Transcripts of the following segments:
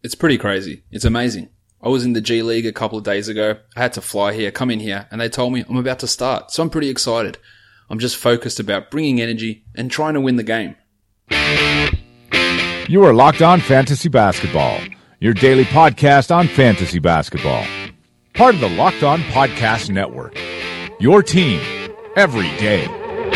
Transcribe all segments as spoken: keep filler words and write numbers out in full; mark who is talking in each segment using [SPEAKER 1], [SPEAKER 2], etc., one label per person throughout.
[SPEAKER 1] It's pretty crazy. It's amazing. I was in the G League a couple of days ago. I had to fly here, come in here, and they told me I'm about to start. So I'm pretty excited. I'm just focused about bringing energy and trying to win the game.
[SPEAKER 2] You are Locked On Fantasy Basketball, your daily podcast on fantasy basketball. Part of the Locked On Podcast Network, your team every day.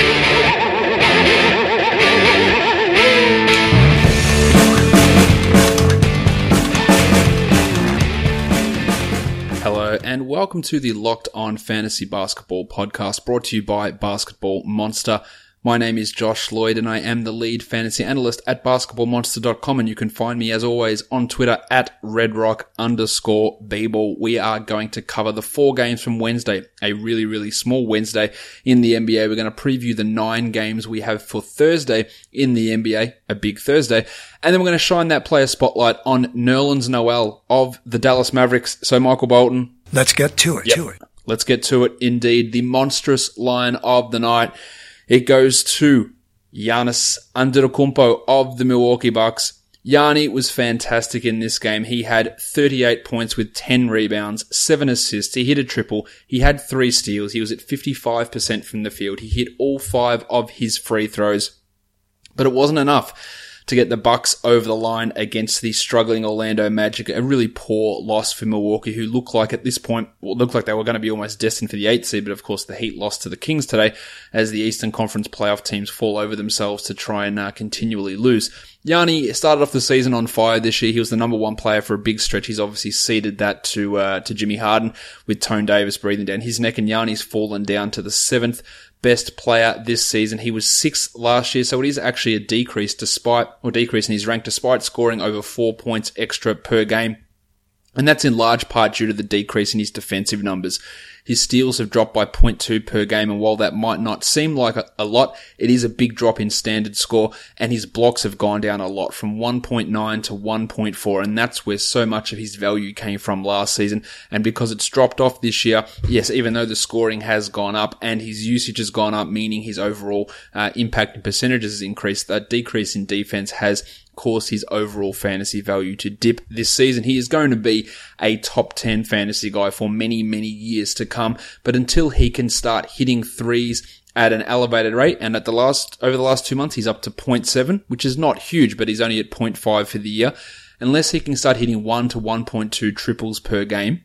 [SPEAKER 1] Hello and welcome to the Locked On Fantasy Basketball podcast brought to you by Basketball Monster. My name is Josh Lloyd and I am the lead fantasy analyst at basketball monster dot com, and you can find me as always on Twitter at redrock underscore bball. We are going to cover the four games from Wednesday, a really, really small Wednesday in the N B A. We're going to preview the nine games we have for Thursday in the N B A, a big Thursday. And then we're going to shine that player spotlight on Nerlens Noel of the Dallas Mavericks. So Michael Bolton.
[SPEAKER 3] Let's get to it,
[SPEAKER 1] yep.
[SPEAKER 3] to it.
[SPEAKER 1] Let's get to it indeed. The monstrous line of the night. It goes to Giannis Antetokounmpo of the Milwaukee Bucks. Gianni was fantastic in this game. He had thirty-eight points with ten rebounds, seven assists. He hit a triple. He had three steals. He was at fifty-five percent from the field. He hit all five of his free throws. But it wasn't enough to get the Bucks over the line against the struggling Orlando Magic. A really poor loss for Milwaukee, who looked like at this point, well, looked like they were going to be almost destined for the eighth seed, but of course the Heat lost to the Kings today as the Eastern Conference playoff teams fall over themselves to try and uh, continually lose. Gianni started off the season on fire this year. He was the number one player for a big stretch. He's obviously ceded that to uh, to Jimmy Harden with Tone Davis breathing down his neck, and Gianni's fallen down to the seventh best player this season. He was sixth last year, so it is actually a decrease despite, or decrease in his rank despite scoring over four points extra per game. And that's in large part due to the decrease in his defensive numbers. His steals have dropped by zero point two per game, and while that might not seem like a, a lot, it is a big drop in standard score, and his blocks have gone down a lot from one point nine to one point four, and that's where so much of his value came from last season. And because it's dropped off this year, yes, even though the scoring has gone up and his usage has gone up, meaning his overall uh, impact and percentages has increased, that decrease in defense has caused his overall fantasy value to dip this season. He is going to be a top ten fantasy guy for many, many years to come, but until he can start hitting threes at an elevated rate, and at the last, over the last two months, he's up to zero point seven, which is not huge, but he's only at zero point five for the year. Unless he can start hitting one to one point two triples per game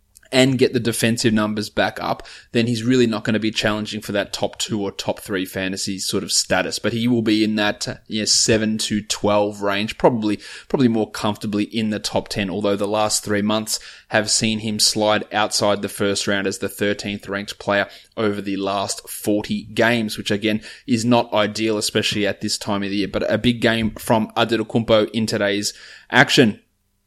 [SPEAKER 1] and get the defensive numbers back up, then he's really not going to be challenging for that top two or top three fantasy sort of status. But he will be in that uh, yeah, seven to twelve range, probably probably more comfortably in the top ten, although the last three months have seen him slide outside the first round as the thirteenth ranked player over the last forty games, which again is not ideal, especially at this time of the year. But a big game from Antetokounmpo in today's action.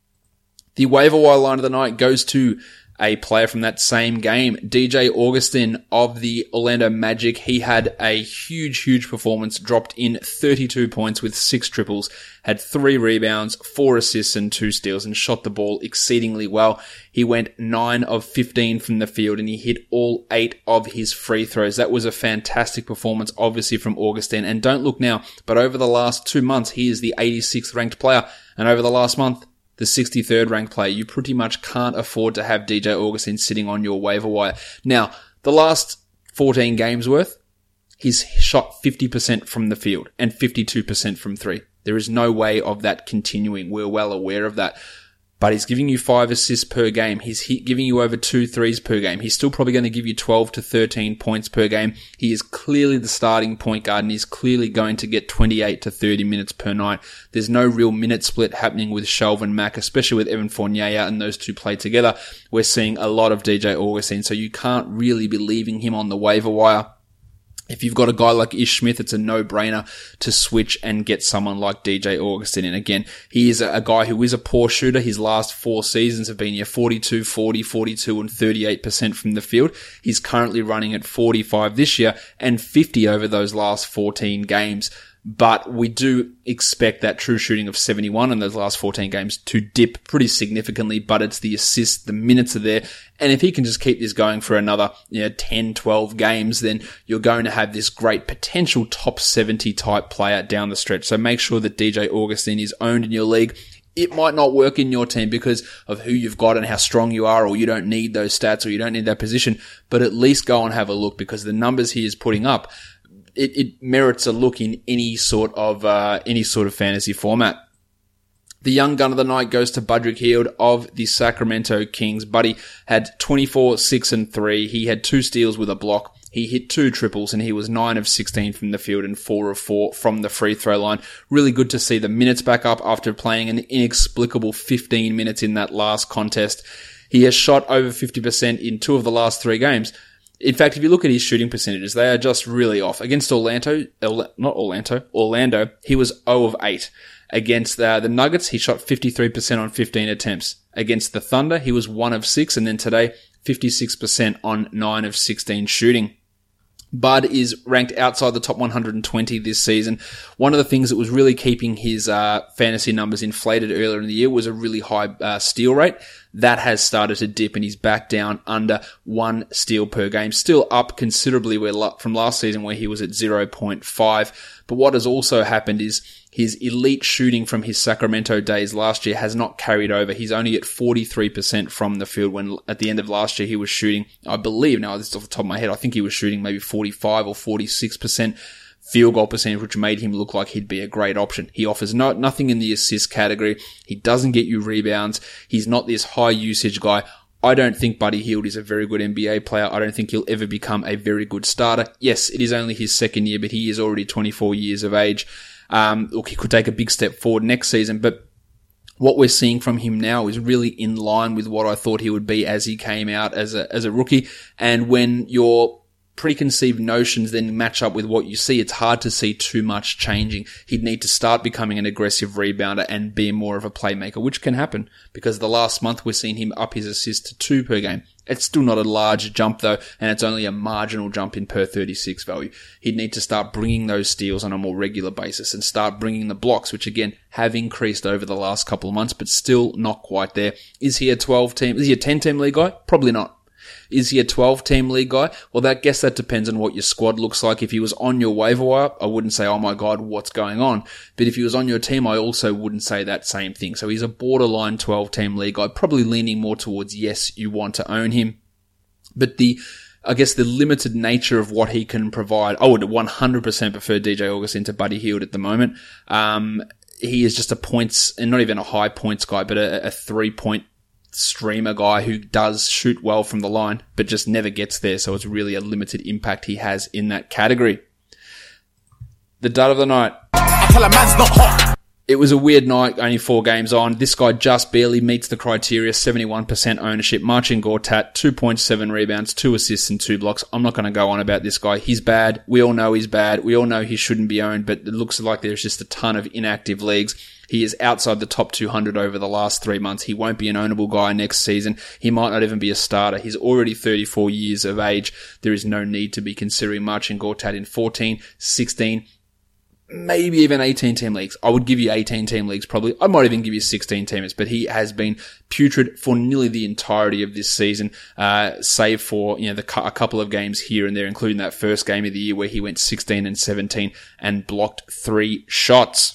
[SPEAKER 1] The waiver wire line of the night goes to a player from that same game, D J Augustin of the Orlando Magic. He had a huge, huge performance, dropped in thirty-two points with six triples, had three rebounds, four assists and two steals, and shot the ball exceedingly well. He went nine of fifteen from the field and he hit all eight of his free throws. That was a fantastic performance, obviously, from Augustin. And don't look now, but over the last two months, he is the eighty-sixth ranked player. And over the last month, the sixty-third ranked player. You pretty much can't afford to have D J Augustin sitting on your waiver wire. Now, the last fourteen games worth, he's shot fifty percent from the field and fifty-two percent from three. There is no way of that continuing. We're well aware of that. But he's giving you five assists per game. He's giving you over two threes per game. He's still probably going to give you twelve to thirteen points per game. He is clearly the starting point guard, and he's clearly going to get twenty-eight to thirty minutes per night. There's no real minute split happening with Shelvin Mack, especially with Evan Fournier out and those two play together. We're seeing a lot of D J Augustin, so you can't really be leaving him on the waiver wire. If you've got a guy like Ish Smith, it's a no-brainer to switch and get someone like D J Augustin. And again, he is a guy who is a poor shooter. His last four seasons have been your forty-two, forty, forty-two, and thirty-eight percent from the field. He's currently running at forty-five this year and fifty over those last fourteen games. But we do expect that true shooting of seventy-one in those last fourteen games to dip pretty significantly, but it's the assists, the minutes are there. And if he can just keep this going for another, you know, ten, twelve games, then you're going to have this great potential top seventy type player down the stretch. So make sure that D J Augustin is owned in your league. It might not work in your team because of who you've got and how strong you are, or you don't need those stats or you don't need that position, but at least go and have a look because the numbers he is putting up, it, it merits a look in any sort of, uh, any sort of fantasy format. The young gun of the night goes to Budrick Hield of the Sacramento Kings. Buddy had twenty-four, six and three. He had two steals with a block. He hit two triples and he was nine of sixteen from the field and four of four from the free throw line. Really good to see the minutes back up after playing an inexplicable fifteen minutes in that last contest. He has shot over fifty percent in two of the last three games. In fact, if you look at his shooting percentages, they are just really off. Against Orlando, not Orlando, Orlando, he was zero of eight. Against the, the Nuggets, he shot fifty-three percent on fifteen attempts. Against the Thunder, he was one of six, and then today, fifty-six percent on nine of sixteen shooting. Bud is ranked outside the top one hundred twenty this season. One of the things that was really keeping his uh, fantasy numbers inflated earlier in the year was a really high uh, steal rate. That has started to dip and he's back down under one steal per game. Still up considerably where, from last season where he was at zero point five. But what has also happened is his elite shooting from his Sacramento days last year has not carried over. He's only at forty-three percent from the field when at the end of last year he was shooting, I believe, now this is off the top of my head, I think he was shooting maybe forty-five or forty-six percent field goal percentage, which made him look like he'd be a great option. He offers no, nothing in the assist category. He doesn't get you rebounds. He's not this high usage guy. I don't think Buddy Hield is a very good N B A player. I don't think he'll ever become a very good starter. Yes, it is only his second year, but he is already twenty-four years of age. Um, look, he could take a big step forward next season, but what we're seeing from him now is really in line with what I thought he would be as he came out as a, as a rookie. And when your preconceived notions then match up with what you see, it's hard to see too much changing. He'd need to start becoming an aggressive rebounder and be more of a playmaker, which can happen because the last month we're seeing him up his assists to two per game. It's still not a large jump though, and it's only a marginal jump in per thirty-six value. He'd need to start bringing those steals on a more regular basis and start bringing the blocks, which again have increased over the last couple of months, but still not quite there. Is he a twelve team? Is he a ten team league guy? Probably not. Is he a twelve team league guy? Well, I guess that depends on what your squad looks like. If he was on your waiver wire, I wouldn't say, oh my God, what's going on? But if he was on your team, I also wouldn't say that same thing. So he's a borderline twelve team league guy, probably leaning more towards yes, you want to own him. But the, I guess the limited nature of what he can provide, I would one hundred percent prefer D J Augustin to Buddy Hield at the moment. Um, he is just a points, and not even a high points guy, but a, a three point streamer guy who does shoot well from the line, but just never gets there. So it's really a limited impact he has in that category. The dud of the night. I tell a man's not hot. It was a weird night, only four games on. This guy just barely meets the criteria, seventy-one percent ownership. Marcin Gortat, two point seven rebounds, two assists and two blocks. I'm not going to go on about this guy. He's bad. We all know he's bad. We all know he shouldn't be owned, but it looks like there's just a ton of inactive leagues. He is outside the top two hundred over the last three months. He won't be an ownable guy next season. He might not even be a starter. He's already thirty-four years of age. There is no need to be considering Marcin Gortat in fourteen, sixteen, maybe even eighteen team leagues. I would give you eighteen team leagues probably. I might even give you sixteen teamers, but he has been putrid for nearly the entirety of this season, uh, save for, you know, the, a couple of games here and there, including that first game of the year where he went sixteen and seventeen and blocked three shots.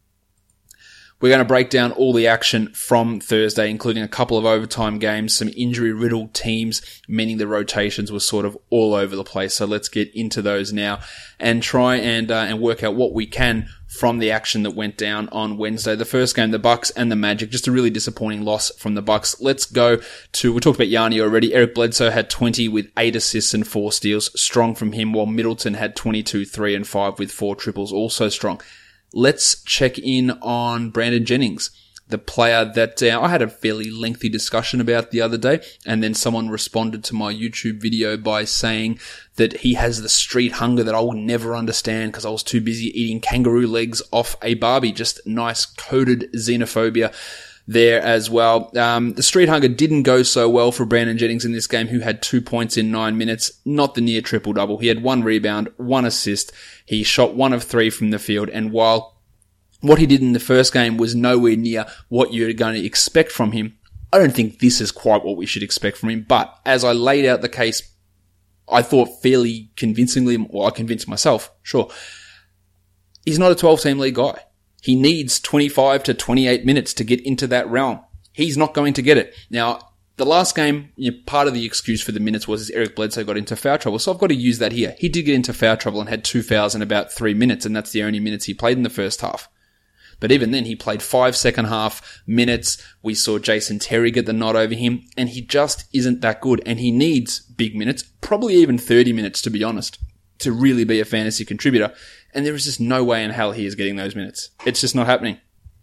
[SPEAKER 1] We're going to break down all the action from Thursday, including a couple of overtime games, some injury-riddled teams, meaning the rotations were sort of all over the place. So let's get into those now and try and uh, and work out what we can from the action that went down on Wednesday. The first game, the Bucks and the Magic, just a really disappointing loss from the Bucks. Let's go to, we talked about Yanni already. Eric Bledsoe had twenty with eight assists and four steals, strong from him, while Middleton had twenty-two, three and five with four triples, also strong. Let's check in on Brandon Jennings, the player that uh, I had a fairly lengthy discussion about the other day, and then someone responded to my YouTube video by saying that he has the street hunger that I will never understand because I was too busy eating kangaroo legs off a Barbie. Just nice coded xenophobia there as well. Um, the street hunger didn't go so well for Brandon Jennings in this game, who had two points in nine minutes, not the near triple-double. He had one rebound, one assist. He shot one of three from the field, and while what he did in the first game was nowhere near what you're going to expect from him, I don't think this is quite what we should expect from him. But as I laid out the case, I thought fairly convincingly, well, I convinced myself, sure, he's not a twelve-team league guy. He needs twenty-five to twenty-eight minutes to get into that realm. He's not going to get it. Now, the last game, you know, part of the excuse for the minutes was Eric Bledsoe got into foul trouble, so I've got to use that here. He did get into foul trouble and had two fouls in about three minutes, and that's the only minutes he played in the first half. But even then, he played five second half minutes. We saw Jason Terry get the nod over him, and he just isn't that good, and he needs big minutes, probably even thirty minutes, to be honest, to really be a fantasy contributor, and there is just no way in hell he is getting those minutes. It's just not happening.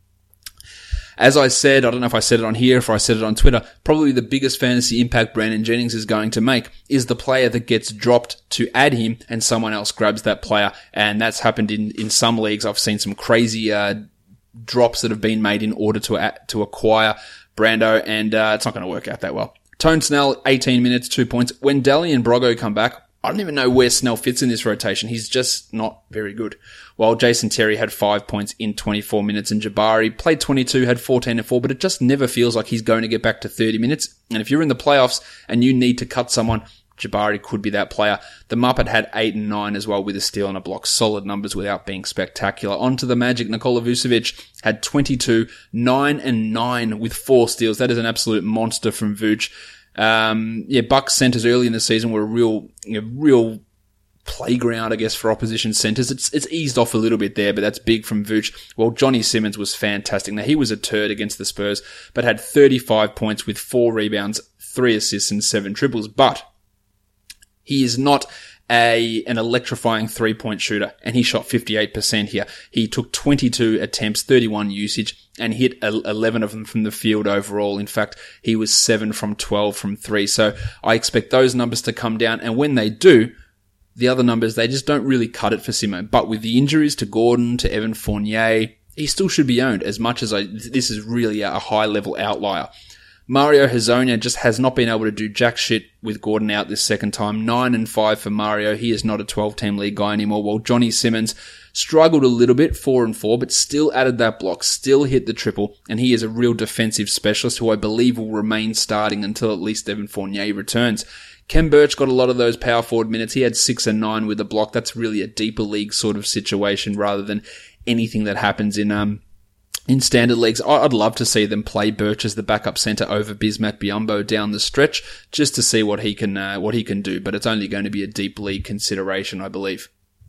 [SPEAKER 1] As I said, I don't know if I said it on here, if I said it on Twitter, probably the biggest fantasy impact Brandon Jennings is going to make is the player that gets dropped to add him and someone else grabs that player. And that's happened in, in some leagues. I've seen some crazy uh, drops that have been made in order to uh, to acquire Brando, and uh, it's not going to work out that well. Tone Snell, eighteen minutes, two points. When Daly and Brogo come back, I don't even know where Snell fits in this rotation. He's just not very good. While Jason Terry had five points in twenty-four minutes and Jabari played twenty-two, had fourteen and four, but it just never feels like he's going to get back to thirty minutes. And if you're in the playoffs and you need to cut someone, Jabari could be that player. The Muppet had eight and nine as well with a steal and a block. Solid numbers without being spectacular. On to the Magic. Nikola Vucevic had twenty-two, nine and nine with four steals. That is an absolute monster from Vuce. Um, yeah, Bucks centers early in the season were a real, you know, real playground, I guess, for opposition centers. It's, it's eased off a little bit there, but that's big from Vuce. Well, Johnny Simmons was fantastic. Now, he was a turd against the Spurs, but had thirty-five points with four rebounds, three assists, and seven triples. But he is not a an electrifying three-point shooter, and he shot fifty-eight percent here. He took twenty-two attempts, thirty-one usage, and hit eleven of them from the field overall. In fact, he was seven from twelve from three. So I expect those numbers to come down, and when they do, the other numbers, they just don't really cut it for Simo. But with the injuries to Gordon, to Evan Fournier, he still should be owned, as much as I, this is really a high-level outlier. Mario Hezonja just has not been able to do jack shit with Gordon out this second time. Nine and five for Mario. He is not a twelve-team league guy anymore. While Johnny Simmons struggled a little bit, four and four, but still added that block, still hit the triple, and he is a real defensive specialist who I believe will remain starting until at least Evan Fournier returns. Ken Birch got a lot of those power forward minutes. He had six and nine with the block. That's really a deeper league sort of situation rather than anything that happens in um in standard leagues. I'd love to see them play Birch as the backup center over Bismack Biyombo down the stretch, just to see what he can uh, what he can do. But it's only going to be a deep league consideration, I believe.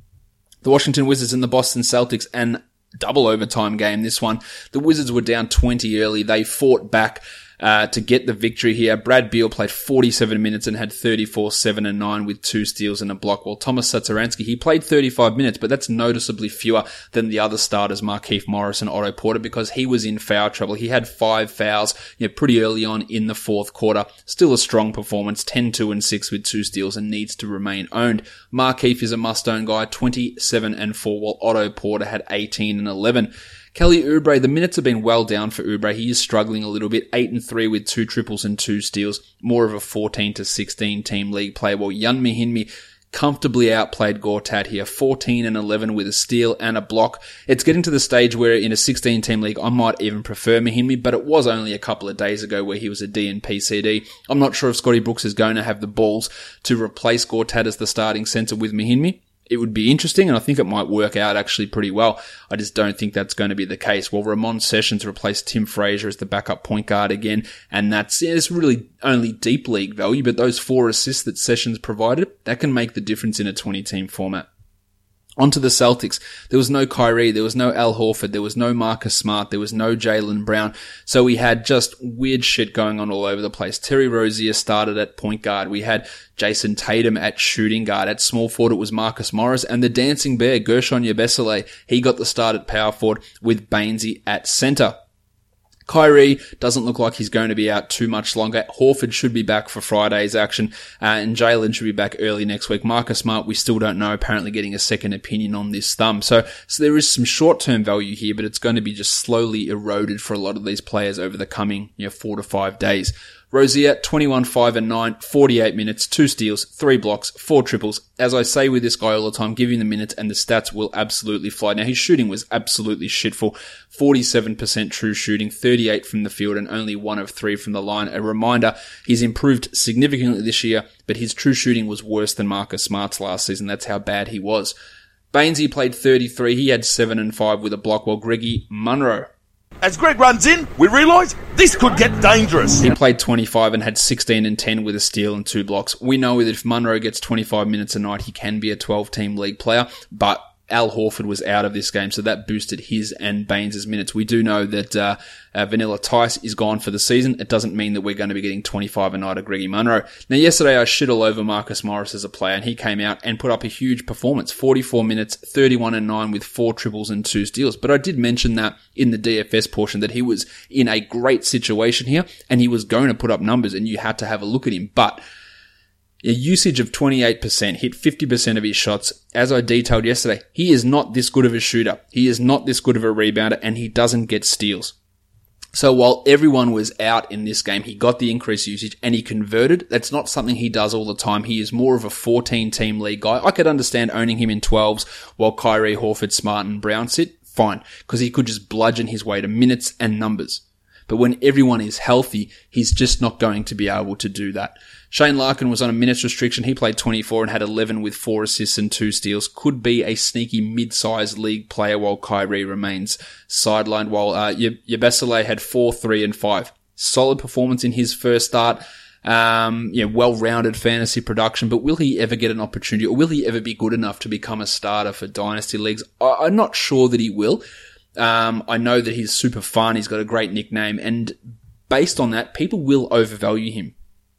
[SPEAKER 1] The Washington Wizards and the Boston Celtics, and double overtime game. This one, the Wizards were down twenty early. They fought back Uh, to get the victory here. Brad Beal played forty-seven minutes and had thirty-four, seven and nine with two steals and a block, while Thomas Satoransky, he played thirty-five minutes, but that's noticeably fewer than the other starters, Markieff Morris and Otto Porter, because he was in foul trouble. He had five fouls, you know, pretty early on in the fourth quarter. Still a strong performance, ten, two and six with two steals, and needs to remain owned. Markieff is a must-own guy, twenty-seven and four, while Otto Porter had eighteen and eleven. Kelly Oubre, the minutes have been well down for Oubre. He is struggling a little bit, eight and three with two triples and two steals, more of a fourteen to sixteen team league player. While Jan Mahinmi comfortably outplayed Gortat here, fourteen and eleven with a steal and a block. It's getting to the stage where in a sixteen team league, I might even prefer Mahinmi, but it was only a couple of days ago where he was a D N P C D. I'm not sure if Scotty Brooks is going to have the balls to replace Gortat as the starting center with Mahinmi. It would be interesting, and I think it might work out actually pretty well. I just don't think that's going to be the case. Well, Ramon Sessions replaced Tim Frazier as the backup point guard again, and that's yeah, it's really only deep league value, but those four assists that Sessions provided, that can make the difference in a twenty-team format. On to the Celtics. There was no Kyrie, there was no Al Horford, there was no Marcus Smart, there was no Jaylen Brown. So we had just weird shit going on all over the place. Terry Rozier started at point guard. We had Jason Tatum at shooting guard. At small forward, it was Marcus Morris. And the dancing bear, Gershon Yabesele, he got the start at power forward with Bainesy at center. Kyrie doesn't look like he's going to be out too much longer. Horford should be back for Friday's action, uh, and Jalen should be back early next week. Marcus Smart, we still don't know, apparently getting a second opinion on this thumb. So, so there is some short-term value here, but it's going to be just slowly eroded for a lot of these players over the coming, you know, four to five days. Rozier, twenty-one, five and nine, forty-eight minutes, two steals, three blocks, four triples. As I say with this guy all the time, give him the minutes and the stats will absolutely fly. Now, his shooting was absolutely shitful. forty-seven percent true shooting, thirty-eight from the field, and only one of three from the line. A reminder, he's improved significantly this year, but his true shooting was worse than Marcus Smart's last season. That's how bad he was. Bainesy played thirty-three. He had seven and five with a block, while Greggy Munro,
[SPEAKER 3] as Greg runs in, we realise this could get dangerous.
[SPEAKER 1] He played twenty-five and had sixteen and ten with a steal and two blocks. We know that if Munro gets twenty-five minutes a night, he can be a twelve-team league player, but Al Horford was out of this game, so that boosted his and Baines' minutes. We do know that uh, uh, Vanilla Tice is gone for the season. It doesn't mean that we're going to be getting twenty-five a night of Greggy Munro. Now, yesterday I shit all over Marcus Morris as a player, and he came out and put up a huge performance. forty-four minutes, thirty-one and nine with four triples and two steals. But I did mention that in the D F S portion that he was in a great situation here, and he was going to put up numbers, and you had to have a look at him. But a usage of twenty-eight percent, hit fifty percent of his shots. As I detailed yesterday, he is not this good of a shooter. He is not this good of a rebounder, and he doesn't get steals. So while everyone was out in this game, he got the increased usage and he converted. That's not something he does all the time. He is more of a fourteen-team league guy. I could understand owning him in twelves while Kyrie, Horford, Smart, and Brown sit. Fine, because he could just bludgeon his way to minutes and numbers. But when everyone is healthy, he's just not going to be able to do that. Shane Larkin was on a minutes restriction. He played twenty-four and had eleven with four assists and two steals. Could be a sneaky mid-sized league player while Kyrie remains sidelined. While uh, Yabesele had four, three, and five. Solid performance in his first start. Um, yeah, well-rounded fantasy production. But will he ever get an opportunity, or will he ever be good enough to become a starter for dynasty leagues? I- I'm not sure that he will. Um, I know that he's super fun. He's got a great nickname, and based on that, people will overvalue him.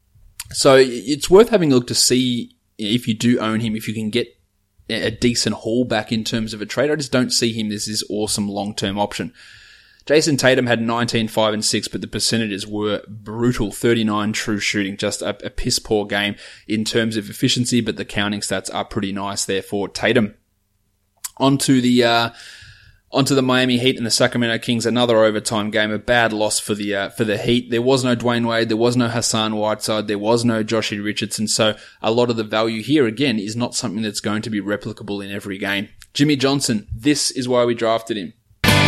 [SPEAKER 1] So it's worth having a look to see if you do own him, if you can get a decent haul back in terms of a trade. I just don't see him as this awesome long-term option. Jason Tatum had nineteen, five, and six, but the percentages were brutal. thirty-nine true shooting, just a, a piss-poor game in terms of efficiency, but the counting stats are pretty nice there for Tatum. On to the... Uh, Onto the Miami Heat and the Sacramento Kings, another overtime game, a bad loss for the uh, for the Heat. There was no Dwayne Wade, there was no Hassan Whiteside, there was no Joshie Richardson, so a lot of the value here, again, is not something that's going to be replicable in every game. Jimmy Johnson, this is why we drafted him.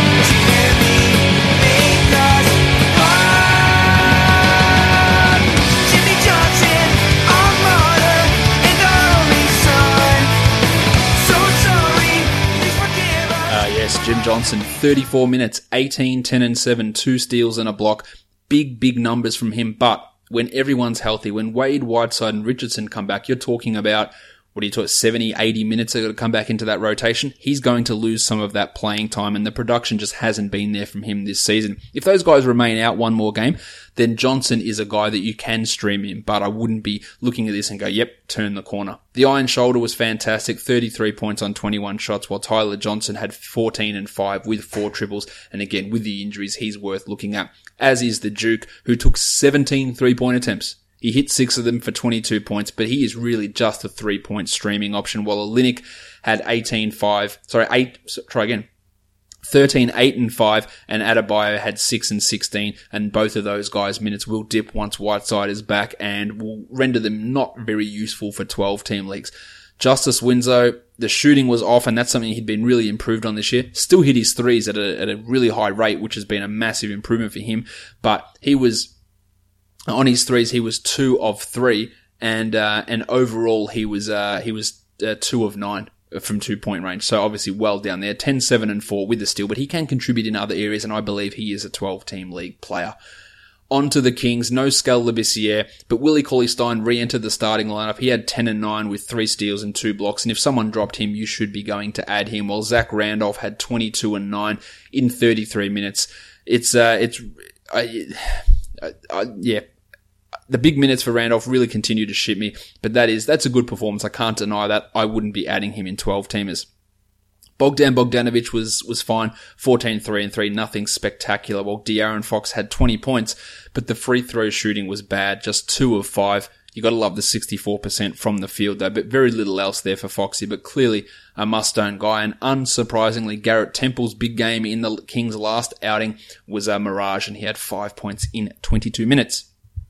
[SPEAKER 1] Jim Johnson, thirty-four minutes, eighteen, ten and seven, two steals and a block. Big, big numbers from him. But when everyone's healthy, when Wade, Whiteside and Richardson come back, you're talking about, what are you talking, seventy, eighty minutes are going to come back into that rotation. He's going to lose some of that playing time, and the production just hasn't been there from him this season. If those guys remain out one more game, then Johnson is a guy that you can stream in, but I wouldn't be looking at this and go, yep, turn the corner. The Iron Shoulder was fantastic, thirty-three points on twenty-one shots, while Tyler Johnson had fourteen and five with four triples, and again, with the injuries, he's worth looking at, as is the Duke, who took seventeen three-point attempts. He hit six of them for twenty-two points, but he is really just a three-point streaming option, while Olynyk had eighteen five, sorry, eight, try again, thirteen eight and five, and Adebayo had six and sixteen, and both of those guys' minutes will dip once Whiteside is back and will render them not very useful for twelve-team leagues. Justice Winslow, the shooting was off, and that's something he'd been really improved on this year. Still hit his threes at a, at a really high rate, which has been a massive improvement for him, but he was... On his threes, he was two of three, and uh, and overall he was uh, he was uh, two of nine from two point range. So obviously well down there, ten, seven, and four with the steal, but he can contribute in other areas, and I believe he is a twelve-team league player. On to the Kings, no Skal Labissiere, but Willie Cauley-Stein re-entered the starting lineup. He had ten and nine with three steals and two blocks, and if someone dropped him, you should be going to add him. While Zach Randolph had twenty-two and nine in thirty-three minutes. It's uh, it's uh, uh, uh, yeah. The big minutes for Randolph really continue to shit me, but that is, that's a good performance. I can't deny that. I wouldn't be adding him in twelve-teamers. Bogdan Bogdanovic was, was fine. fourteen, three and three, nothing spectacular. While De'Aaron Fox had twenty points, but the free throw shooting was bad. Just two of five. You gotta love the sixty-four percent from the field though, but very little else there for Foxy, but clearly a must-own guy. And unsurprisingly, Garrett Temple's big game in the Kings' last outing was a mirage, and he had five points in twenty-two minutes.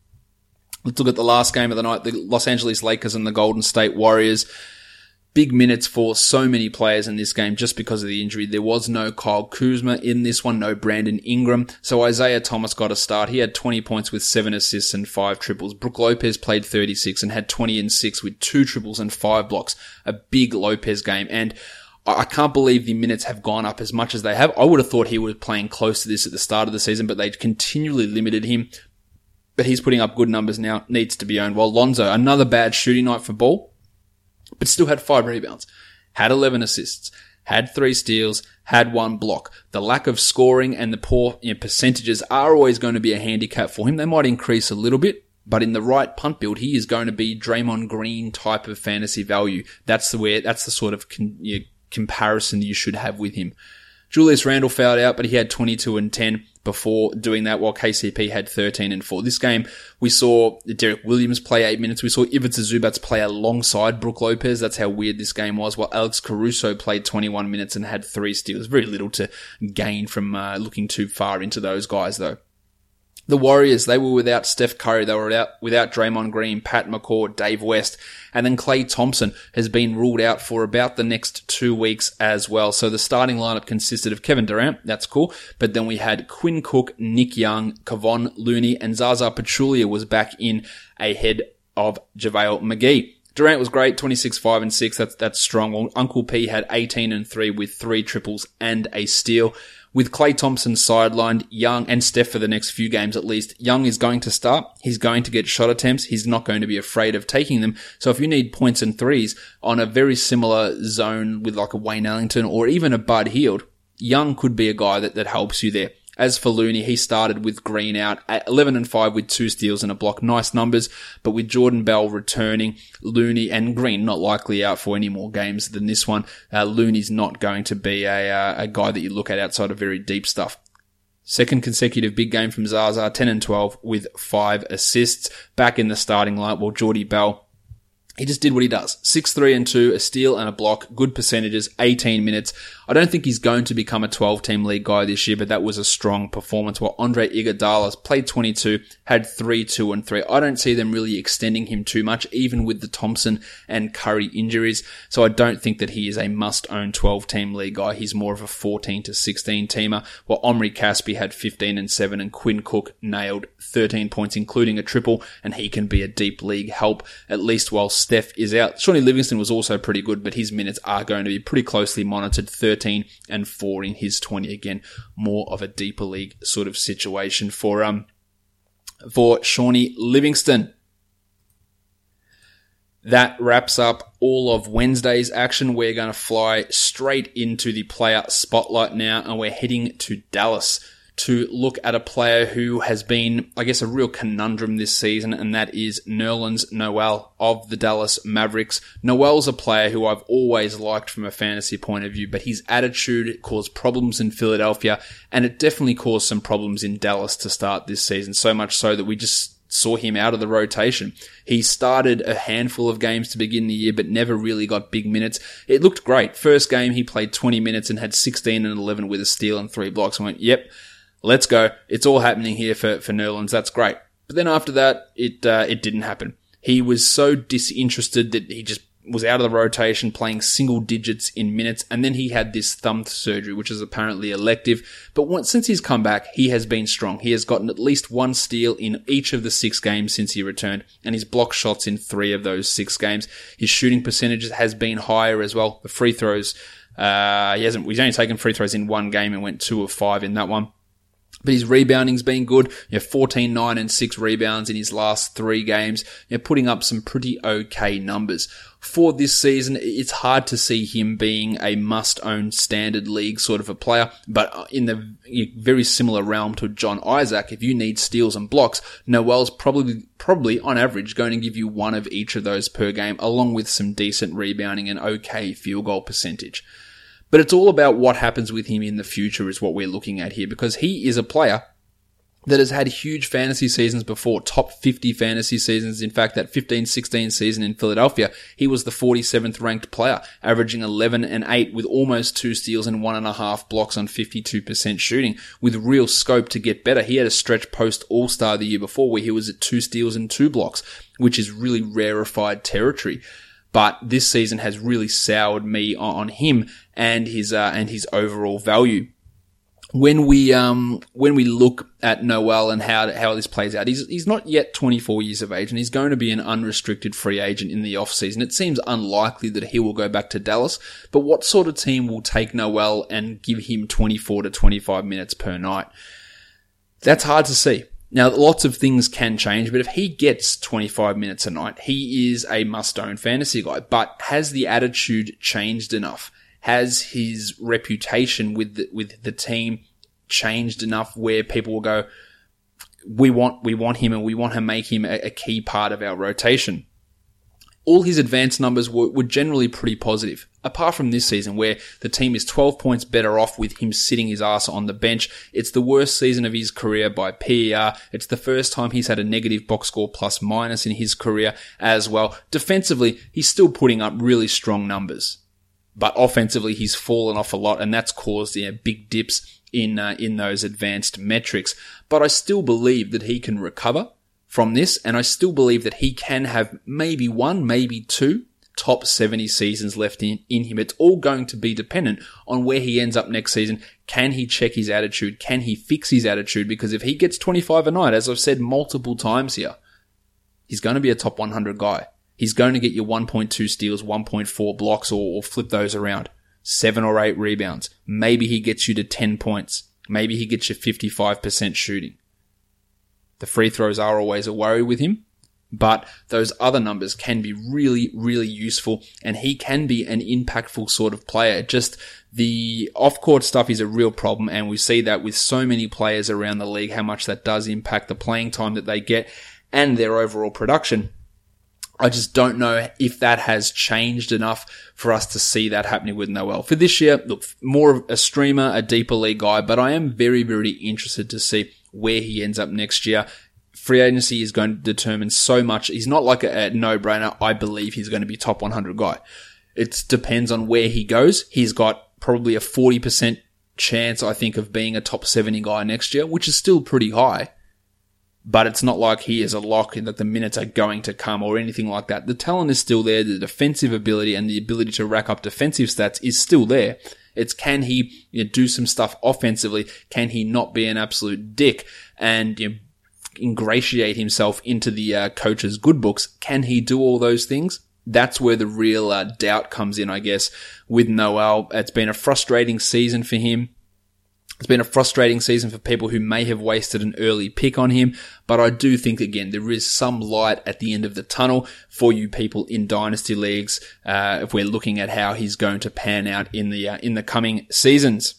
[SPEAKER 1] Let's look at the last game of the night, the Los Angeles Lakers and the Golden State Warriors. Big minutes for so many players in this game just because of the injury. There was no Kyle Kuzma in this one, no Brandon Ingram. So Isaiah Thomas got a start. He had twenty points with seven assists and five triples. Brook Lopez played thirty-six and had twenty and six with two triples and five blocks. A big Lopez game. And I can't believe the minutes have gone up as much as they have. I would have thought he was playing close to this at the start of the season, but they continually limited him. But he's putting up good numbers now, needs to be owned. While Lonzo, another bad shooting night for ball, but still had five rebounds, had eleven assists, had three steals, had one block. The lack of scoring and the poor you know, percentages are always going to be a handicap for him. They might increase a little bit, but in the right punt build, he is going to be Draymond Green type of fantasy value. That's the way, that's the sort of con, you know, comparison you should have with him. Julius Randle fouled out, but he had twenty-two and ten before doing that, while K C P had thirteen and four. This game, we saw Derek Williams play eight minutes. We saw Ivica Zubac play alongside Brook Lopez. That's how weird this game was, while Alex Caruso played twenty-one minutes and had three steals. Very little to gain from uh, looking too far into those guys, though. The Warriors, they were without Steph Curry. They were without, without Draymond Green, Pat McCaw, Dave West, and then Klay Thompson has been ruled out for about the next two weeks as well. So the starting lineup consisted of Kevin Durant, that's cool, but then we had Quinn Cook, Nick Young, Kevon Looney, and Zaza Pachulia was back in ahead of JaVale McGee. Durant was great, twenty-six, five, and six. That's, that's strong. Well, Uncle P had eighteen and three with three triples and a steal. With Klay Thompson sidelined, Young, and Steph for the next few games at least, Young is going to start. He's going to get shot attempts. He's not going to be afraid of taking them. So if you need points and threes on a very similar zone with like a Wayne Ellington or even a Bud Hield, Young could be a guy that, that helps you there. As for Looney, he started with Green out at eleven and five with two steals and a block. Nice numbers, but with Jordan Bell returning, Looney and Green not likely out for any more games than this one. Uh, Looney's not going to be a, uh, a guy that you look at outside of very deep stuff. Second consecutive big game from Zaza, ten and twelve with five assists. Back in the starting lineup, while Jordy Bell, he just did what he does. six, three, and two, a steal and a block, good percentages, eighteen minutes. I don't think he's going to become a twelve-team league guy this year, but that was a strong performance. While Andre Iguodala played twenty-two, had three, two, and three. I don't see them really extending him too much, even with the Thompson and Curry injuries. So I don't think that he is a must-own twelve-team league guy. He's more of a fourteen to sixteen teamer. While Omri Caspi had fifteen and seven, and Quinn Cook nailed thirteen points, including a triple, and he can be a deep league help, at least while Steph is out. Shawnee Livingston was also pretty good, but his minutes are going to be pretty closely monitored. thirteen and four in his twenty. Again, more of a deeper league sort of situation for um for Shawnee Livingston. That wraps up all of Wednesday's action. We're going to fly straight into the player spotlight now, and we're heading to Dallas to look at a player who has been, I guess, a real conundrum this season, and that is Nerlens Noel of the Dallas Mavericks. Noel's a player who I've always liked from a fantasy point of view, but his attitude caused problems in Philadelphia, and it definitely caused some problems in Dallas to start this season, so much so that we just saw him out of the rotation. He started a handful of games to begin the year, but never really got big minutes. It looked great. First game, he played twenty minutes and had sixteen and eleven with a steal and three blocks. I went, yep, let's go. It's all happening here for, for Nerlens. That's great. But then after that, it, uh, it didn't happen. He was so disinterested that he just was out of the rotation, playing single digits in minutes. And then he had this thumb surgery, which is apparently elective. But once, since he's come back, he has been strong. He has gotten at least one steal in each of the six games since he returned, and he's blocked shots in three of those six games. His shooting percentage has been higher as well. The free throws, uh, he hasn't, he's only taken free throws in one game and went two of five in that one. But his rebounding's been good. You know, fourteen, nine, and six rebounds in his last three games. You know, putting up some pretty okay numbers. For this season, it's hard to see him being a must-own standard league sort of a player. But in the very similar realm to John Isaac, if you need steals and blocks, Noel's probably, probably on average going to give you one of each of those per game, along with some decent rebounding and okay field goal percentage. But it's all about what happens with him in the future is what we're looking at here, because he is a player that has had huge fantasy seasons before, top fifty fantasy seasons. In fact, that fifteen sixteen season in Philadelphia, he was the forty-seventh ranked player, averaging eleven and eight with almost two steals and one and a half blocks on fifty-two percent shooting, with real scope to get better. He had a stretch post All-Star the year before where he was at two steals and two blocks, which is really rarefied territory. But this season has really soured me on him and his uh, and his overall value. when we um when we look at Noel and how how this plays out, he's he's not yet twenty-four years of age, and he's going to be an unrestricted free agent in the offseason. It seems unlikely that he will go back to Dallas, but what sort of team will take Noel and give him twenty-four to twenty-five minutes per night? That's hard to see. Now, lots of things can change, but if he gets twenty-five minutes a night, he is a must-own fantasy guy. But has the attitude changed enough? Has his reputation with the, with the team changed enough where people will go, we want, we want him and we want to make him a, a key part of our rotation? All his advanced numbers were, were generally pretty positive, apart from this season where the team is twelve points better off with him sitting his ass on the bench. It's the worst season of his career by P E R. It's the first time he's had a negative box score plus minus in his career as well. Defensively, he's still putting up really strong numbers. But offensively, he's fallen off a lot, and that's caused you know, big dips in uh, in those advanced metrics. But I still believe that he can recover from this, and I still believe that he can have maybe one, maybe two top seventy seasons left in, in him. It's all going to be dependent on where he ends up next season. Can he check his attitude? Can he fix his attitude? Because if he gets twenty-five a night, as I've said multiple times here, he's going to be a top one hundred guy. He's going to get you one point two steals, one point four blocks, or, or flip those around. Seven or eight rebounds. Maybe he gets you to ten points. Maybe he gets you fifty-five percent shooting. The free throws are always a worry with him, but those other numbers can be really, really useful, and he can be an impactful sort of player. Just the off-court stuff is a real problem, and we see that with so many players around the league, how much that does impact the playing time that they get and their overall production. I just don't know if that has changed enough for us to see that happening with Noel. For this year, look, more of a streamer, a deeper league guy, but I am very, very interested to see where he ends up next year. Free agency is going to determine so much. He's not like a, a no-brainer. I believe he's going to be top one hundred guy. It depends on where he goes. He's got probably a forty percent chance, I think, of being a top seventy guy next year, which is still pretty high. But it's not like he is a lock and that the minutes are going to come or anything like that. The talent is still there. The defensive ability and the ability to rack up defensive stats is still there. It's can he you know, do some stuff offensively? Can he not be an absolute dick and you know, ingratiate himself into the uh, coach's good books? Can he do all those things? That's where the real uh, doubt comes in, I guess, with Noel. It's been a frustrating season for him. It's been a frustrating season for people who may have wasted an early pick on him, but I do think, again, there is some light at the end of the tunnel for you people in dynasty leagues, uh, if we're looking at how he's going to pan out in the, uh, in the coming seasons.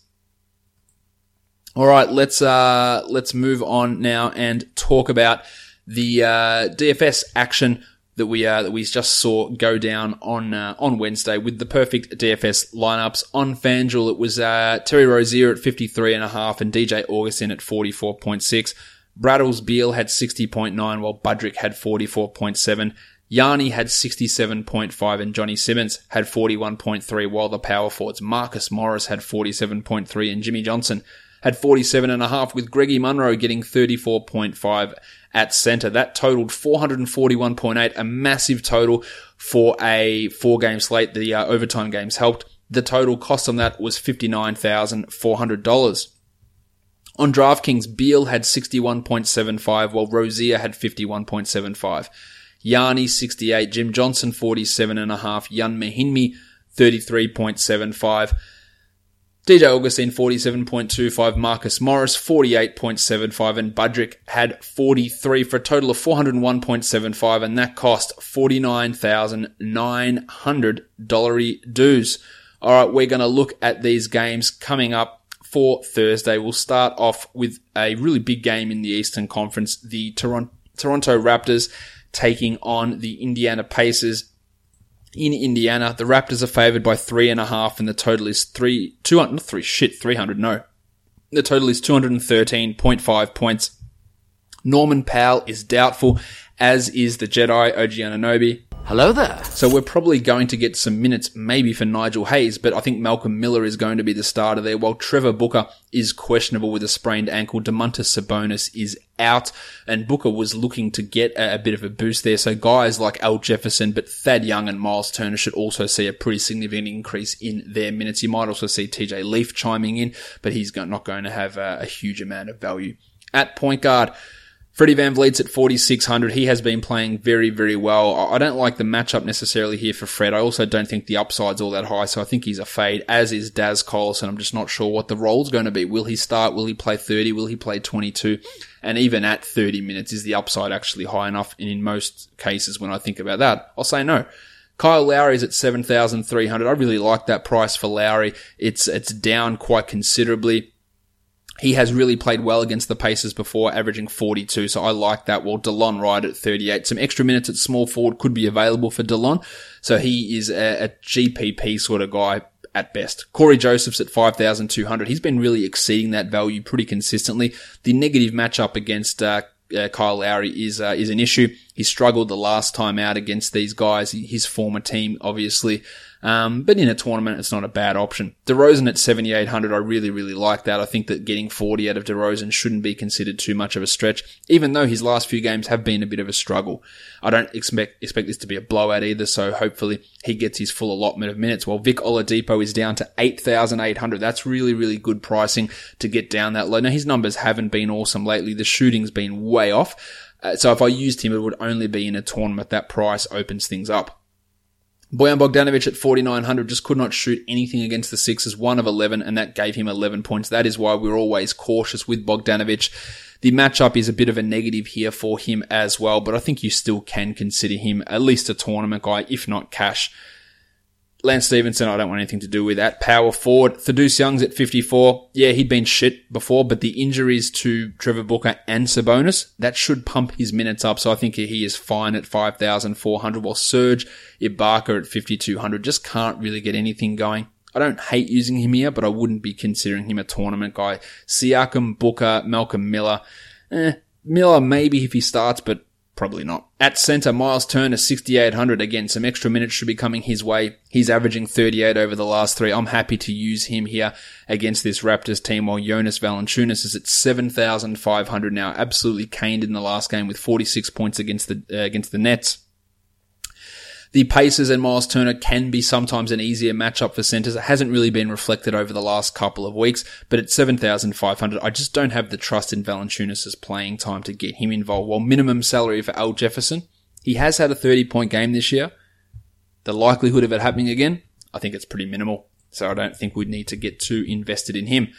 [SPEAKER 1] All right, let's, uh, let's move on now and talk about the, uh, D F S action that we uh, that we just saw go down on uh, on Wednesday with the perfect D F S lineups. On FanDuel, it was uh, Terry Rozier at fifty-three point five and D J Augustin at forty-four point six. Brattles Beal had sixty point nine while Budrick had forty-four point seven. Yanni had sixty-seven point five and Johnny Simmons had forty-one point three, while the power forwards Marcus Morris had forty-seven point three and Jimmy Johnson had forty-seven point five, with Greggy Munro getting thirty-four point five at center. That totaled four hundred forty-one point eight, a massive total for a four-game slate. The uh, overtime games helped. The total cost on that was fifty-nine thousand four hundred dollars. On DraftKings, Beal had sixty-one point seven five, while Rozier had fifty-one point seven five. Yanni, sixty-eight. Jim Johnson, forty-seven point five. Jan Mahinmi, thirty-three point seven five. D J Augustin, forty-seven point two five. Marcus Morris, forty-eight point seven five. And Budrick had forty-three for a total of four hundred one point seven five. And that cost forty-nine thousand nine hundred dollars dues. All right, we're going to look at these games coming up for Thursday. We'll start off with a really big game in the Eastern Conference. The Toronto, Toronto Raptors taking on the Indiana Pacers. In Indiana, the Raptors are favored by three and a half, and the total is three, two hundred, not three, shit, three hundred, no. The total is two hundred thirteen point five points. Norman Powell is doubtful, as is the Jedi, O G Anunoby.
[SPEAKER 4] Hello there.
[SPEAKER 1] So we're probably going to get some minutes maybe for Nigel Hayes, but I think Malcolm Miller is going to be the starter there, while Trevor Booker is questionable with a sprained ankle. Domantas Sabonis is out, and Booker was looking to get a, a bit of a boost there. So guys like Al Jefferson, but Thad Young and Miles Turner should also see a pretty significant increase in their minutes. You might also see T J Leaf chiming in, but he's not going to have a, a huge amount of value. At point guard, Freddie VanVleet's at forty-six hundred. He has been playing very, very well. I don't like the matchup necessarily here for Fred. I also don't think the upside's all that high, so I think he's a fade, as is Daz Collison. I'm just not sure what the role's going to be. Will he start? Will he play thirty? Will he play twenty-two? And even at thirty minutes, is the upside actually high enough? And in most cases, when I think about that, I'll say no. Kyle Lowry's at seven thousand three hundred. I really like that price for Lowry. It's, it's down quite considerably. He has really played well against the Pacers before, averaging forty-two, so I like that. While DeLon Wright at thirty-eight. Some extra minutes at small forward could be available for DeLon, so he is a, a G P P sort of guy at best. Corey Joseph's at five thousand two hundred. He's been really exceeding that value pretty consistently. The negative matchup against uh, uh, Kyle Lowry is uh, is an issue. He struggled the last time out against these guys, his former team, obviously. Um, but in a tournament, it's not a bad option. DeRozan at seventy-eight hundred, I really, really like that. I think that getting forty out of DeRozan shouldn't be considered too much of a stretch, even though his last few games have been a bit of a struggle. I don't expect, expect this to be a blowout either, so hopefully he gets his full allotment of minutes. While Vic Oladipo is down to eight thousand eight hundred. That's really, really good pricing to get down that low. Now, his numbers haven't been awesome lately. The shooting's been way off. Uh, so if I used him, it would only be in a tournament. That price opens things up. Bojan Bogdanovic at forty-nine hundred just could not shoot anything against the Sixers, one of eleven, and that gave him eleven points. That is why we're always cautious with Bogdanovic. The matchup is a bit of a negative here for him as well, but I think you still can consider him at least a tournament guy, if not cash. Lance Stevenson, I don't want anything to do with that. Power forward. Thaddeus Young's at fifty-four. Yeah, he'd been shit before, but the injuries to Trevor Booker and Sabonis, that should pump his minutes up. So I think he is fine at five thousand four hundred, while Serge Ibaka at fifty-two hundred just can't really get anything going. I don't hate using him here, but I wouldn't be considering him a tournament guy. Siakam, Booker, Malcolm Miller. Eh, Miller maybe if he starts, but probably not. At center, Miles Turner, sixty-eight hundred. Again, some extra minutes should be coming his way. He's averaging thirty-eight over the last three. I'm happy to use him here against this Raptors team, while Jonas Valanciunas is at seven thousand five hundred now. Absolutely caned in the last game with forty-six points against the uh, against the Nets. The Pacers and Miles Turner can be sometimes an easier matchup for centers. It hasn't really been reflected over the last couple of weeks, but at seven thousand five hundred, I just don't have the trust in Valanciunas' playing time to get him involved. While minimum salary for Al Jefferson, he has had a thirty-point game this year. The likelihood of it happening again, I think it's pretty minimal, so I don't think we'd need to get too invested in him.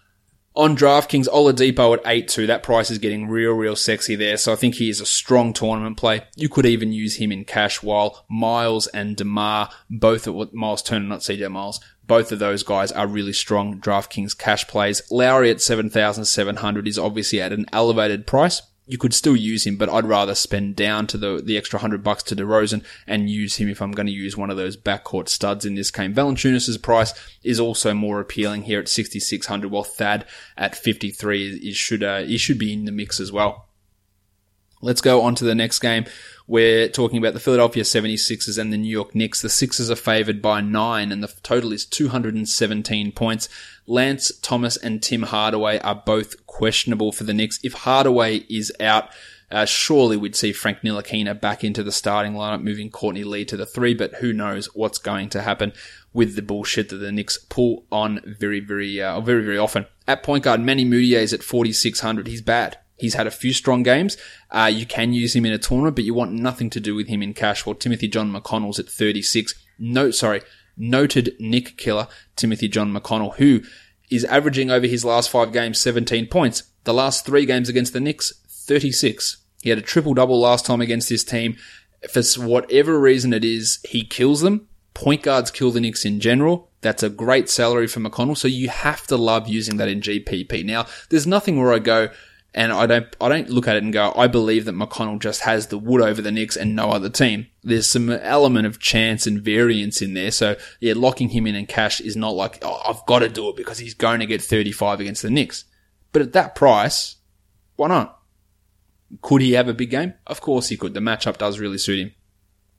[SPEAKER 1] On DraftKings, Oladipo at eight two. That price is getting real, real sexy there. So I think he is a strong tournament play. You could even use him in cash, while Miles and DeMar, both of Miles Turner, not C J Miles, both of those guys are really strong DraftKings cash plays. Lowry at seven thousand seven hundred is obviously at an elevated price. You could still use him, but I'd rather spend down to the, the extra hundred bucks to DeRozan and use him if I'm going to use one of those backcourt studs in this game. Valanciunas' price is also more appealing here at sixty-six hundred, while Thad at fifty-three is should, uh, he should be in the mix as well. Let's go on to the next game. We're talking about the Philadelphia seventy-sixers and the New York Knicks. The Sixers are favored by nine, and the total is two hundred seventeen points. Lance Thomas and Tim Hardaway are both questionable for the Knicks. If Hardaway is out, uh, surely we'd see Frank Ntilikina back into the starting lineup, moving Courtney Lee to the three, but who knows what's going to happen with the bullshit that the Knicks pull on very, very, uh, very, very often. At point guard, Manny Mudiay is at forty-six hundred. He's bad. He's had a few strong games. Uh, you can use him in a tournament, but you want nothing to do with him in cash. While Timothy John McConnell's at thirty-six. No, sorry, noted Nick killer, Timothy John McConnell, who is averaging over his last five games seventeen points. The last three games against the Knicks, thirty-six. He had a triple-double last time against this team. For whatever reason it is, he kills them. Point guards kill the Knicks in general. That's a great salary for McConnell, so you have to love using that in G P P. Now, there's nothing where I go, and I don't, I don't look at it and go, I believe that McConnell just has the wood over the Knicks and no other team. There's some element of chance and variance in there. So yeah, locking him in in cash is not like, oh, I've got to do it because he's going to get thirty-five against the Knicks. But at that price, why not? Could he have a big game? Of course he could. The matchup does really suit him.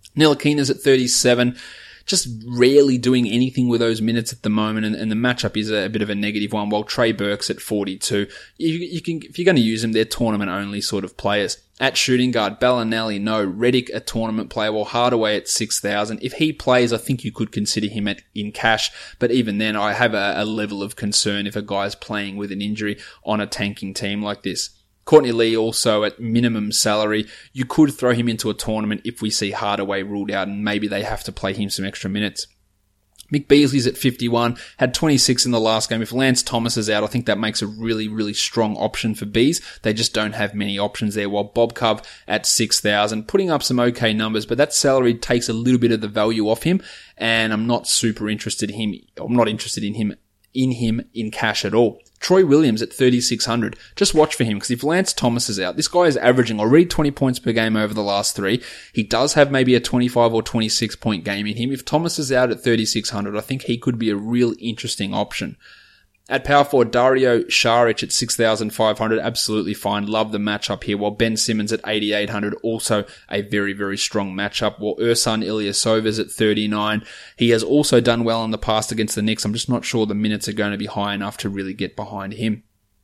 [SPEAKER 1] Ntilikina's at thirty-seven. Just rarely doing anything with those minutes at the moment, and, and the matchup is a, a bit of a negative one, while Trey Burke's at forty-two. You, you can, if you're going to use them, they're tournament-only sort of players. At shooting guard, Bellinelli, no. Redick, a tournament player, while Hardaway at six thousand. If he plays, I think you could consider him at, in cash, but even then, I have a, a level of concern if a guy's playing with an injury on a tanking team like this. Courtney Lee also at minimum salary. You could throw him into a tournament if we see Hardaway ruled out and maybe they have to play him some extra minutes. Mick Beasley's at fifty-one, had twenty-six in the last game. If Lance Thomas is out, I think that makes a really, really strong option for Bees. They just don't have many options there, while Bob Cove at six thousand, putting up some okay numbers, but that salary takes a little bit of the value off him, and I'm not super interested in him. I'm not interested in him in him in cash at all. Troy Williams at thirty-six hundred. Just watch for him, because if Lance Thomas is out, this guy is averaging already twenty points per game over the last three. He does have maybe a twenty-five or twenty-six point game in him. If Thomas is out at thirty-six hundred, I think he could be a real interesting option. At power forward, Dario Saric at six thousand five hundred, absolutely fine. Love the matchup here. While Ben Simmons at eighty-eight hundred, also a very, very strong matchup. While Ersan Ilyasova's at thirty-nine. He has also done well in the past against the Knicks. I'm just not sure the minutes are going to be high enough to really get behind him.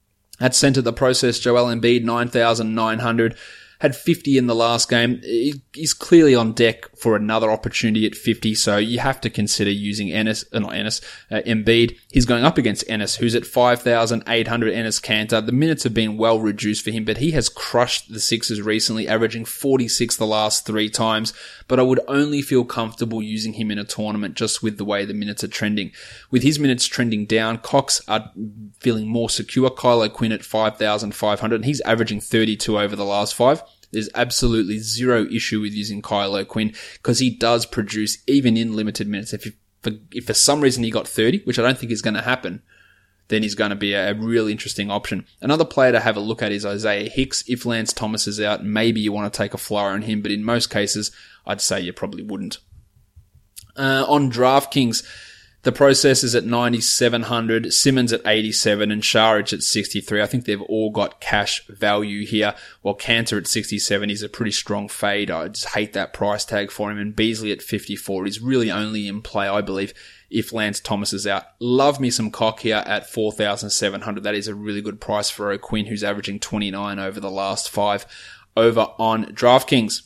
[SPEAKER 1] At center, the process, Joel Embiid, nine thousand nine hundred. Had fifty in the last game. He's clearly on deck for another opportunity at fifty, so you have to consider using Ennis, uh, not Ennis, uh, Embiid. He's going up against Ennis, who's at five thousand eight hundred. Ennis Kanter. The minutes have been well reduced for him, but he has crushed the Sixers recently, averaging forty-six the last three times. But I would only feel comfortable using him in a tournament just with the way the minutes are trending. With his minutes trending down, Cox are feeling more secure. Kylo Quinn at five thousand five hundred, and he's averaging thirty-two over the last five. There's absolutely zero issue with using Kylo Quinn, because he does produce even in limited minutes. If, you, for, if for some reason he got thirty, which I don't think is going to happen, then he's going to be a, a really interesting option. Another player to have a look at is Isaiah Hicks. If Lance Thomas is out, maybe you want to take a flyer on him, but in most cases, I'd say you probably wouldn't. Uh, on DraftKings, the process is at ninety-seven hundred, Simmons at eighty-seven, and Saric at sixty-three. I think they've all got cash value here, while Kanter at sixty-seven is a pretty strong fade. I just hate that price tag for him. And Beasley at fifty-four is really only in play, I believe, if Lance Thomas is out. Love me some Cock here at four thousand seven hundred. That is a really good price for O'Quinn, who's averaging twenty-nine over the last five over on DraftKings.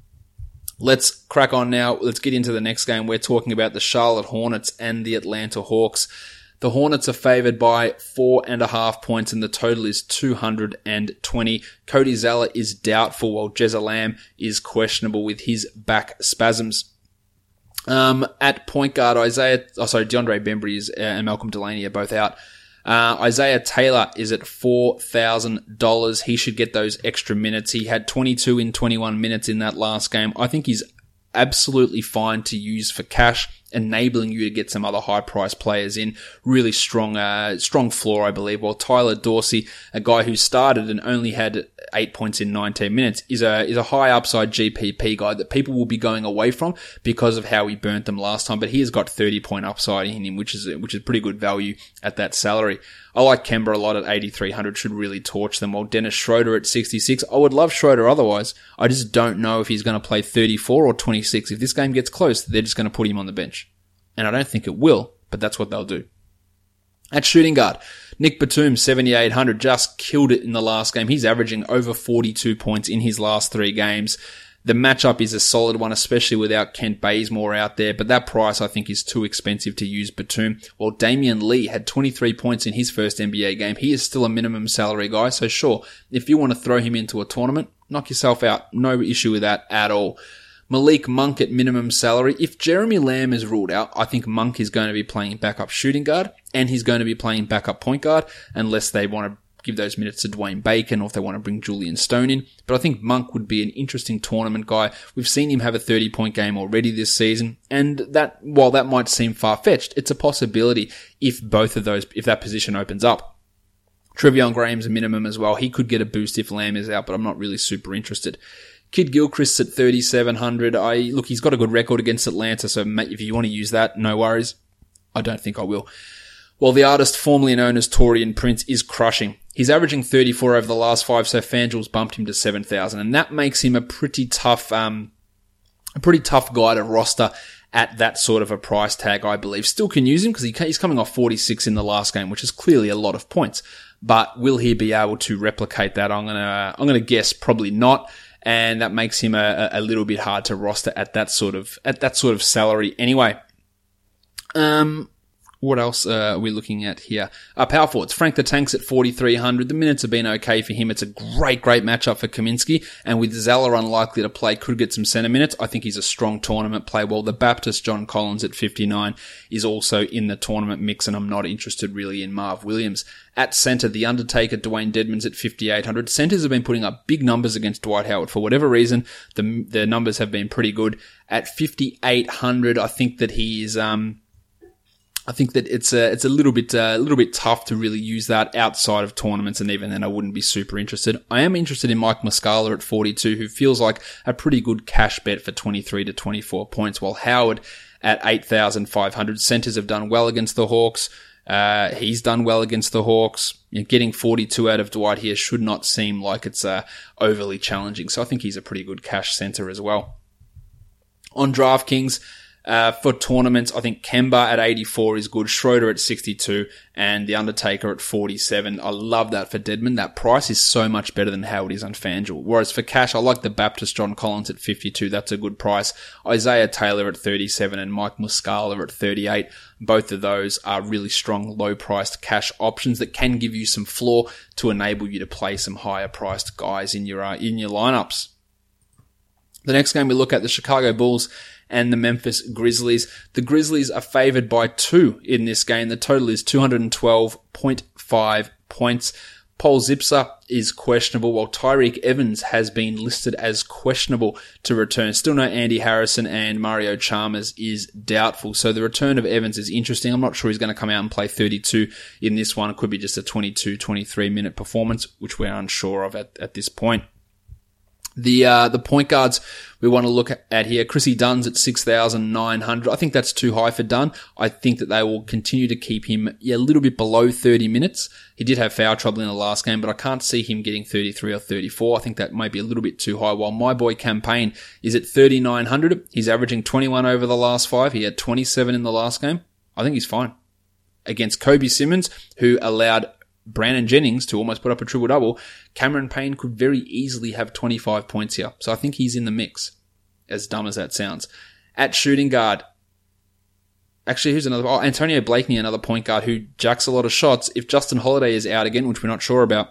[SPEAKER 1] Let's crack on now. Let's get into the next game. We're talking about the Charlotte Hornets and the Atlanta Hawks. The Hornets are favored by four and a half points, and the total is two hundred twenty. Cody Zeller is doubtful, while Jezza Lamb is questionable with his back spasms. Um, at point guard, Isaiah, oh sorry, DeAndre Bembry is, uh, and Malcolm Delaney are both out. Uh, Isaiah Taylor is at four thousand dollars. He should get those extra minutes. He had twenty-two in twenty-one minutes in that last game. I think he's absolutely fine to use for cash, enabling you to get some other high-priced players in. Really strong, uh, strong floor, I believe. While Tyler Dorsey, a guy who started and only had eight points in nineteen minutes, is a is a high upside G P P guy that people will be going away from because of how he burnt them last time. But he has got thirty point upside in him, which is which is pretty good value at that salary. I like Kemba a lot at eighty-three hundred, should really torch them. While Dennis Schroeder at sixty-six, I would love Schroeder otherwise. I just don't know if he's going to play thirty-four or twenty-six. If this game gets close, they're just going to put him on the bench. And I don't think it will, but that's what they'll do. At shooting guard, Nick Batum, seventy-eight hundred, just killed it in the last game. He's averaging over forty-two points in his last three games. The matchup is a solid one, especially without Kent Bazemore out there, but that price I think is too expensive to use Batum. While Damian Lee had twenty-three points in his first N B A game, he is still a minimum salary guy, so sure, if you want to throw him into a tournament, knock yourself out. No issue with that at all. Malik Monk at minimum salary. If Jeremy Lamb is ruled out, I think Monk is going to be playing backup shooting guard, and he's going to be playing backup point guard, unless they want to give those minutes to Dwayne Bacon, or if they want to bring Julian Stone in. But I think Monk would be an interesting tournament guy. We've seen him have a thirty point game already this season, and that, while that might seem far-fetched, it's a possibility if both of those, if that position opens up. Trevion Graham's a minimum as well. He could get a boost if Lamb is out, but I'm not really super interested. Kid Gilchrist at thirty-seven hundred. I look, he's got a good record against Atlanta, so if you want to use that, no worries. I don't think I will. While the artist formerly known as Taurean Prince is crushing. He's averaging thirty-four over the last five, so FanDuel's bumped him to seven thousand, and that makes him a pretty tough, um, a pretty tough guy to roster at that sort of a price tag, I believe. Still can use him because he, he's coming off forty-six in the last game, which is clearly a lot of points. But will he be able to replicate that? I'm gonna, I'm gonna guess probably not. And that makes him a, a little bit hard to roster at that sort of, at that sort of salary anyway. Um, What else uh, are we looking at here? Uh, power forwards. Frank the Tank's at forty-three hundred. The minutes have been okay for him. It's a great, great matchup for Kaminsky. And with Zeller unlikely to play, could get some centre minutes. I think he's a strong tournament play. Well, the Baptist, John Collins at fifty-nine, is also in the tournament mix, and I'm not interested really in Marv Williams. At centre, The Undertaker, Dwayne Dedmon's at fifty-eight hundred. Centres have been putting up big numbers against Dwight Howard. For whatever reason, the, the numbers have been pretty good. At fifty-eight hundred, I think that he is... um. I think that it's a, it's a little bit, uh, a little bit tough to really use that outside of tournaments, and even then I wouldn't be super interested. I am interested in Mike Muscala at forty-two, who feels like a pretty good cash bet for twenty-three to twenty-four points, while Howard at eight thousand five hundred. Centers have done well against the Hawks. Uh, he's done well against the Hawks. You know, getting forty-two out of Dwight here should not seem like it's, uh, overly challenging. So I think he's a pretty good cash center as well. On DraftKings, Uh, for tournaments, I think Kemba at eighty-four is good, Schroeder at sixty-two, and The Undertaker at forty-seven. I love that for Dedmon. That price is so much better than how it is on FanDuel. Whereas for cash, I like the Baptist, John Collins at fifty-two. That's a good price. Isaiah Taylor at thirty-seven and Mike Muscala at thirty-eight. Both of those are really strong, low-priced cash options that can give you some floor to enable you to play some higher-priced guys in your uh, in your lineups. The next game we look at, the Chicago Bulls and the Memphis Grizzlies. The Grizzlies are favored by two in this game. The total is two hundred twelve point five points. Paul Zipser is questionable, while Tyreek Evans has been listed as questionable to return. Still no Andy Harrison, and Mario Chalmers is doubtful. So the return of Evans is interesting. I'm not sure he's going to come out and play thirty-two in this one. It could be just a twenty-two, twenty-three minute performance, which we're unsure of at, at this point. The, uh, the point guards we want to look at here. Chrissy Dunn's at six thousand nine hundred. I think that's too high for Dunn. I think that they will continue to keep him yeah, a little bit below thirty minutes. He did have foul trouble in the last game, but I can't see him getting thirty-three or thirty-four. I think that might be a little bit too high. While my boy Campaign is at thirty-nine hundred. He's averaging twenty-one over the last five. He had twenty-seven in the last game. I think he's fine. Against Kobe Simmons, who allowed Brandon Jennings to almost put up a triple-double, Cameron Payne could very easily have twenty-five points here. So I think he's in the mix, as dumb as that sounds. At shooting guard, actually, who's another? Oh, Antonio Blakeney, another point guard who jacks a lot of shots. If Justin Holiday is out again, which we're not sure about,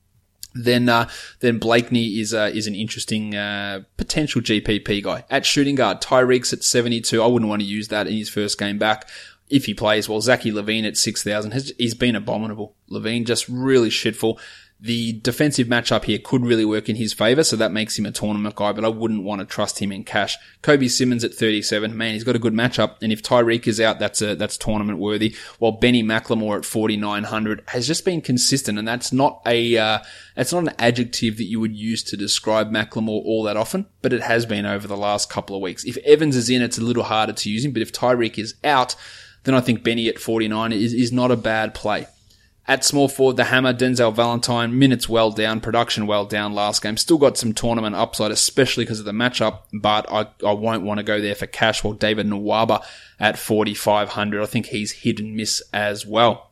[SPEAKER 1] then uh, then Blakeney is uh, is an interesting uh, potential G P P guy. At shooting guard, Tyreek's at seventy-two. I wouldn't want to use that in his first game back if he plays. Well, Zachary Levine at six thousand. He's been abominable. Levine just really shitful. The defensive matchup here could really work in his favor, so that makes him a tournament guy, but I wouldn't want to trust him in cash. Kobe Simmons at thirty-seven. Man, he's got a good matchup, and if Tyreek is out, that's a, that's tournament worthy. While Benny McLemore at forty-nine hundred has just been consistent, and that's not a, uh, that's not an adjective that you would use to describe McLemore all that often, but it has been over the last couple of weeks. If Evans is in, it's a little harder to use him, but if Tyreek is out, then I think Benny at forty-nine is, is not a bad play. At small forward, the Hammer, Denzel Valentine, minutes well down, production well down last game. Still got some tournament upside, especially because of the matchup, but I, I won't want to go there for cash. While David Nwaba at forty-five hundred, I think he's hit and miss as well.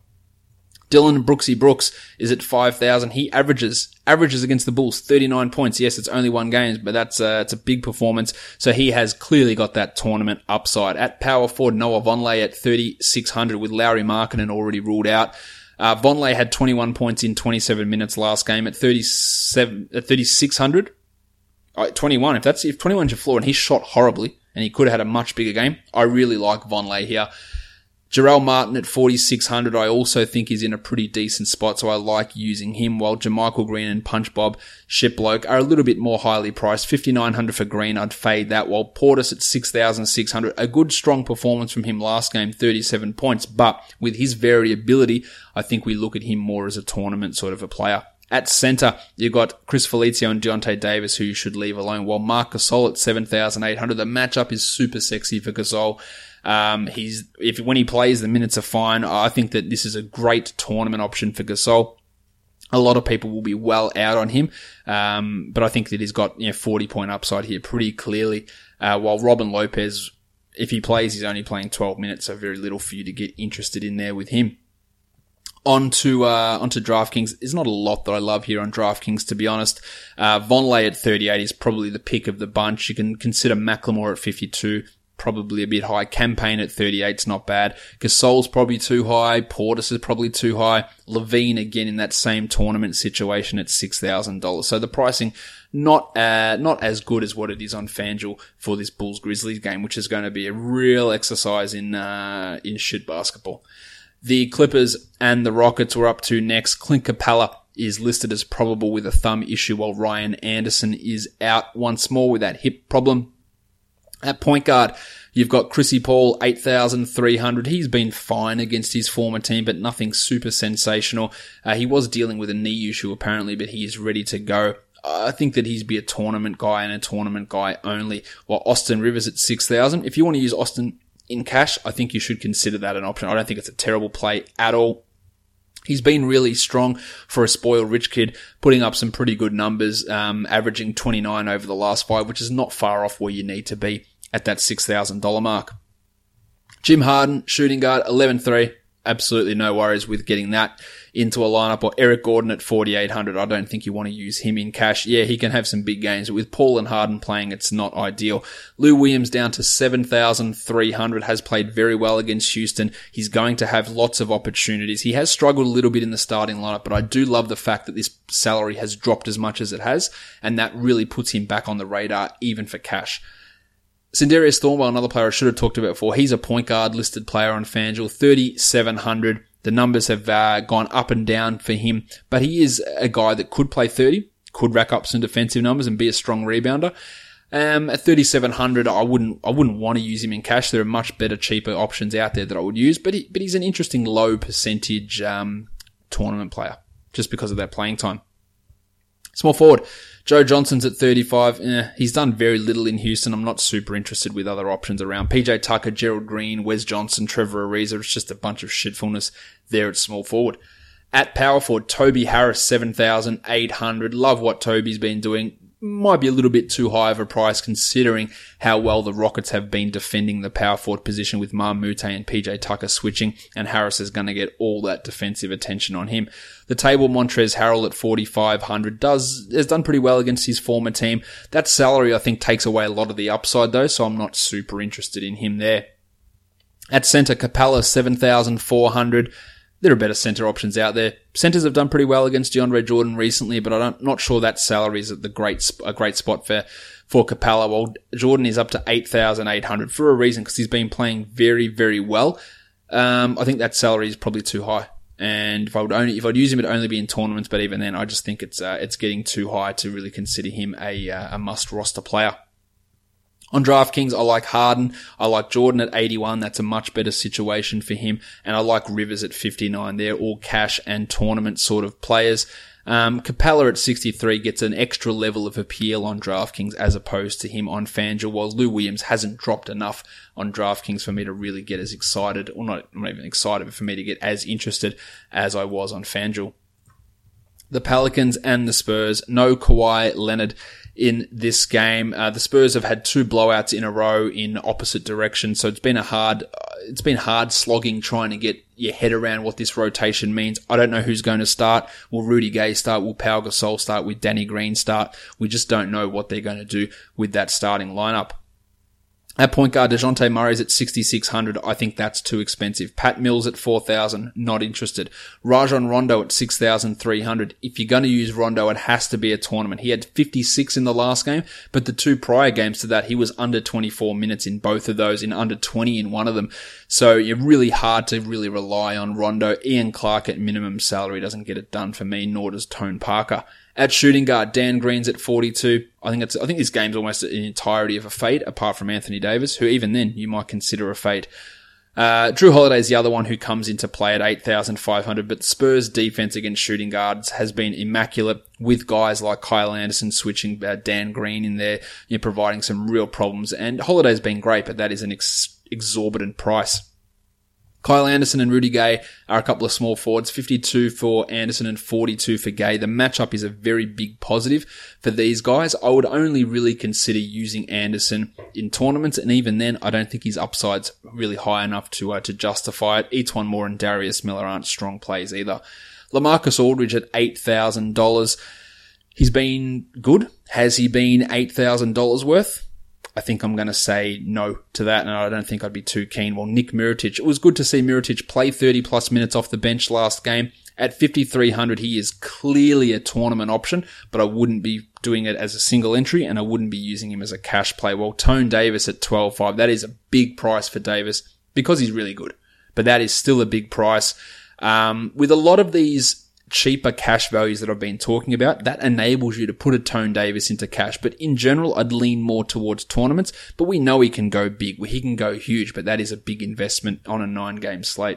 [SPEAKER 1] Dylan Brooksy Brooks is at five thousand. He averages, averages against the Bulls thirty-nine points. Yes, it's only one game, but that's uh, it's a big performance. So he has clearly got that tournament upside. At power forward, Noah Vonleh at thirty-six hundred with Lauri Markkanen already ruled out. Uh, Vonleh had twenty-one points in twenty-seven minutes last game at thirty-seven, at thirty-six hundred. Uh, twenty-one, if that's, if twenty-one's your floor, and he shot horribly, and he could have had a much bigger game. I really like Vonleh here. Jarrell Martin at forty-six hundred, I also think is in a pretty decent spot, so I like using him, while JaMychal Green and Punch Bob Shipbloke are a little bit more highly priced. fifty-nine hundred for Green, I'd fade that, while Portis at six thousand six hundred. A good strong performance from him last game, thirty-seven points, but with his variability, I think we look at him more as a tournament sort of a player. At center, you've got Chris Felicio and Deontay Davis, who you should leave alone, while Marc Gasol at seven thousand eight hundred. The matchup is super sexy for Gasol. Um, he's, if, when he plays, the minutes are fine. I think that this is a great tournament option for Gasol. A lot of people will be well out on him, um, but I think that he's got, you know, forty point upside here pretty clearly, uh, while Robin Lopez, if he plays, he's only playing twelve minutes, so very little for you to get interested in there with him. On to, uh, on to DraftKings. There's not a lot that I love here on DraftKings, to be honest. Uh, Vonleh at thirty-eight is probably the pick of the bunch. You can consider Macklemore at fifty-two, probably a bit high. Campaign at thirty-eight is not bad. Gasol's probably too high. Portis is probably too high. Levine, again, in that same tournament situation at six thousand dollars. So the pricing, not, uh, not as good as what it is on FanDuel for this Bulls-Grizzlies game, which is going to be a real exercise in, uh, in shit basketball. The Clippers and the Rockets were up to next. Clint Capella is listed as probable with a thumb issue, while Ryan Anderson is out once more with that hip problem. At point guard, you've got Chrissy Paul, eight thousand three hundred. He's been fine against his former team, but nothing super sensational. Uh, he was dealing with a knee issue apparently, but he is ready to go. I think that he's be a tournament guy and a tournament guy only, while Austin Rivers at six thousand. If you want to use Austin in cash, I think you should consider that an option. I don't think it's a terrible play at all. He's been really strong for a spoiled rich kid, putting up some pretty good numbers, um, averaging twenty-nine over the last five, which is not far off where you need to be at that six thousand dollars mark. Jim Harden, shooting guard, eleven three. Absolutely no worries with getting that into a lineup. Or Eric Gordon at forty-eight hundred. I don't think you want to use him in cash. Yeah, he can have some big games, but with Paul and Harden playing, it's not ideal. Lou Williams down to seven thousand three hundred, has played very well against Houston. He's going to have lots of opportunities. He has struggled a little bit in the starting lineup, but I do love the fact that this salary has dropped as much as it has, and that really puts him back on the radar, even for cash. Sindarius Thornwell, another player I should have talked about before. He's a point guard listed player on FanDuel, thirty-seven hundred. The numbers have uh, gone up and down for him, but he is a guy that could play thirty, could rack up some defensive numbers and be a strong rebounder. Um, at thirty-seven hundred, I wouldn't, I wouldn't want to use him in cash. There are much better, cheaper options out there that I would use, but he, but he's an interesting low percentage, um, tournament player just because of that playing time. Small forward, Joe Johnson's at thirty-five. Eh, he's done very little in Houston. I'm not super interested with other options around. P J Tucker, Gerald Green, Wes Johnson, Trevor Ariza. It's just a bunch of shitfulness there at small forward. At power forward, Toby Harris, seven thousand eight hundred. Love what Toby's been doing. Might be a little bit too high of a price considering how well the Rockets have been defending the power forward position with Mamute and P J Tucker switching, and Harris is going to get all that defensive attention on him. The table, Montrezl Harrell at forty-five hundred does, has done pretty well against his former team. That salary, I think, takes away a lot of the upside though, so I'm not super interested in him there. At center, Capella, seven thousand four hundred. There are better center options out there. Centers have done pretty well against DeAndre Jordan recently, but I'm not sure that salary is at the great, a great spot for, for Capella. Well, Jordan is up to eight thousand eight hundred for a reason, because he's been playing very, very well. Um, I think that salary is probably too high. And if I would only, if I'd use him, it'd only be in tournaments, but even then, I just think it's, uh, it's getting too high to really consider him a, uh, a must roster player. On DraftKings, I like Harden. I like Jordan at eighty-one. That's a much better situation for him. And I like Rivers at fifty-nine. They're all cash and tournament sort of players. Um, Capella at sixty-three gets an extra level of appeal on DraftKings as opposed to him on FanDuel, while Lou Williams hasn't dropped enough on DraftKings for me to really get as excited, or not, not even excited, but for me to get as interested as I was on FanDuel. The Pelicans and the Spurs. No Kawhi Leonard in this game. Uh, the Spurs have had two blowouts in a row in opposite directions, so it's been a hard, uh, it's been hard slogging trying to get your head around what this rotation means. I don't know who's going to start. Will Rudy Gay start? Will Pau Gasol start? Will Danny Green start? We just don't know what they're going to do with that starting lineup. At point guard, DeJounte Murray's at sixty-six hundred. I think that's too expensive. Pat Mills at four thousand. Not interested. Rajon Rondo at six thousand three hundred. If you're going to use Rondo, it has to be a tournament. He had fifty-six in the last game, but the two prior games to that, he was under twenty-four minutes in both of those, in under twenty in one of them. So you're really hard to really rely on Rondo. Ian Clark at minimum salary doesn't get it done for me, nor does Tone Parker. At shooting guard, Dan Green's at forty-two. I think it's, I think this game's almost an entirety of a fade, apart from Anthony Davis, who even then you might consider a fade. Uh, Drew Holiday's the other one who comes into play at eight thousand five hundred, but Spurs defense against shooting guards has been immaculate, with guys like Kyle Anderson switching uh, Dan Green in there, you know, providing some real problems. And Holiday's been great, but that is an ex- exorbitant price. Kyle Anderson and Rudy Gay are a couple of small forwards, fifty-two for Anderson and forty-two for Gay. The matchup is a very big positive for these guys. I would only really consider using Anderson in tournaments, and even then, I don't think his upside's really high enough to uh, to justify it. Etuan Moore and Darius Miller aren't strong plays either. LaMarcus Aldridge at eight thousand dollars. He's been good. Has he been eight thousand dollars worth? I think I'm going to say no to that, and I don't think I'd be too keen. Well, Nick Mirotic. It was good to see Mirotic play thirty plus minutes off the bench last game. At fifty-three hundred, he is clearly a tournament option, but I wouldn't be doing it as a single entry, and I wouldn't be using him as a cash play. Well, Tone Davis at twelve five. That is a big price for Davis because he's really good, but that is still a big price. Um, with a lot of these cheaper cash values that I've been talking about, that enables you to put a Tone Davis into cash. But in general, I'd lean more towards tournaments, but we know he can go big. He can go huge, but that is a big investment on a nine game slate.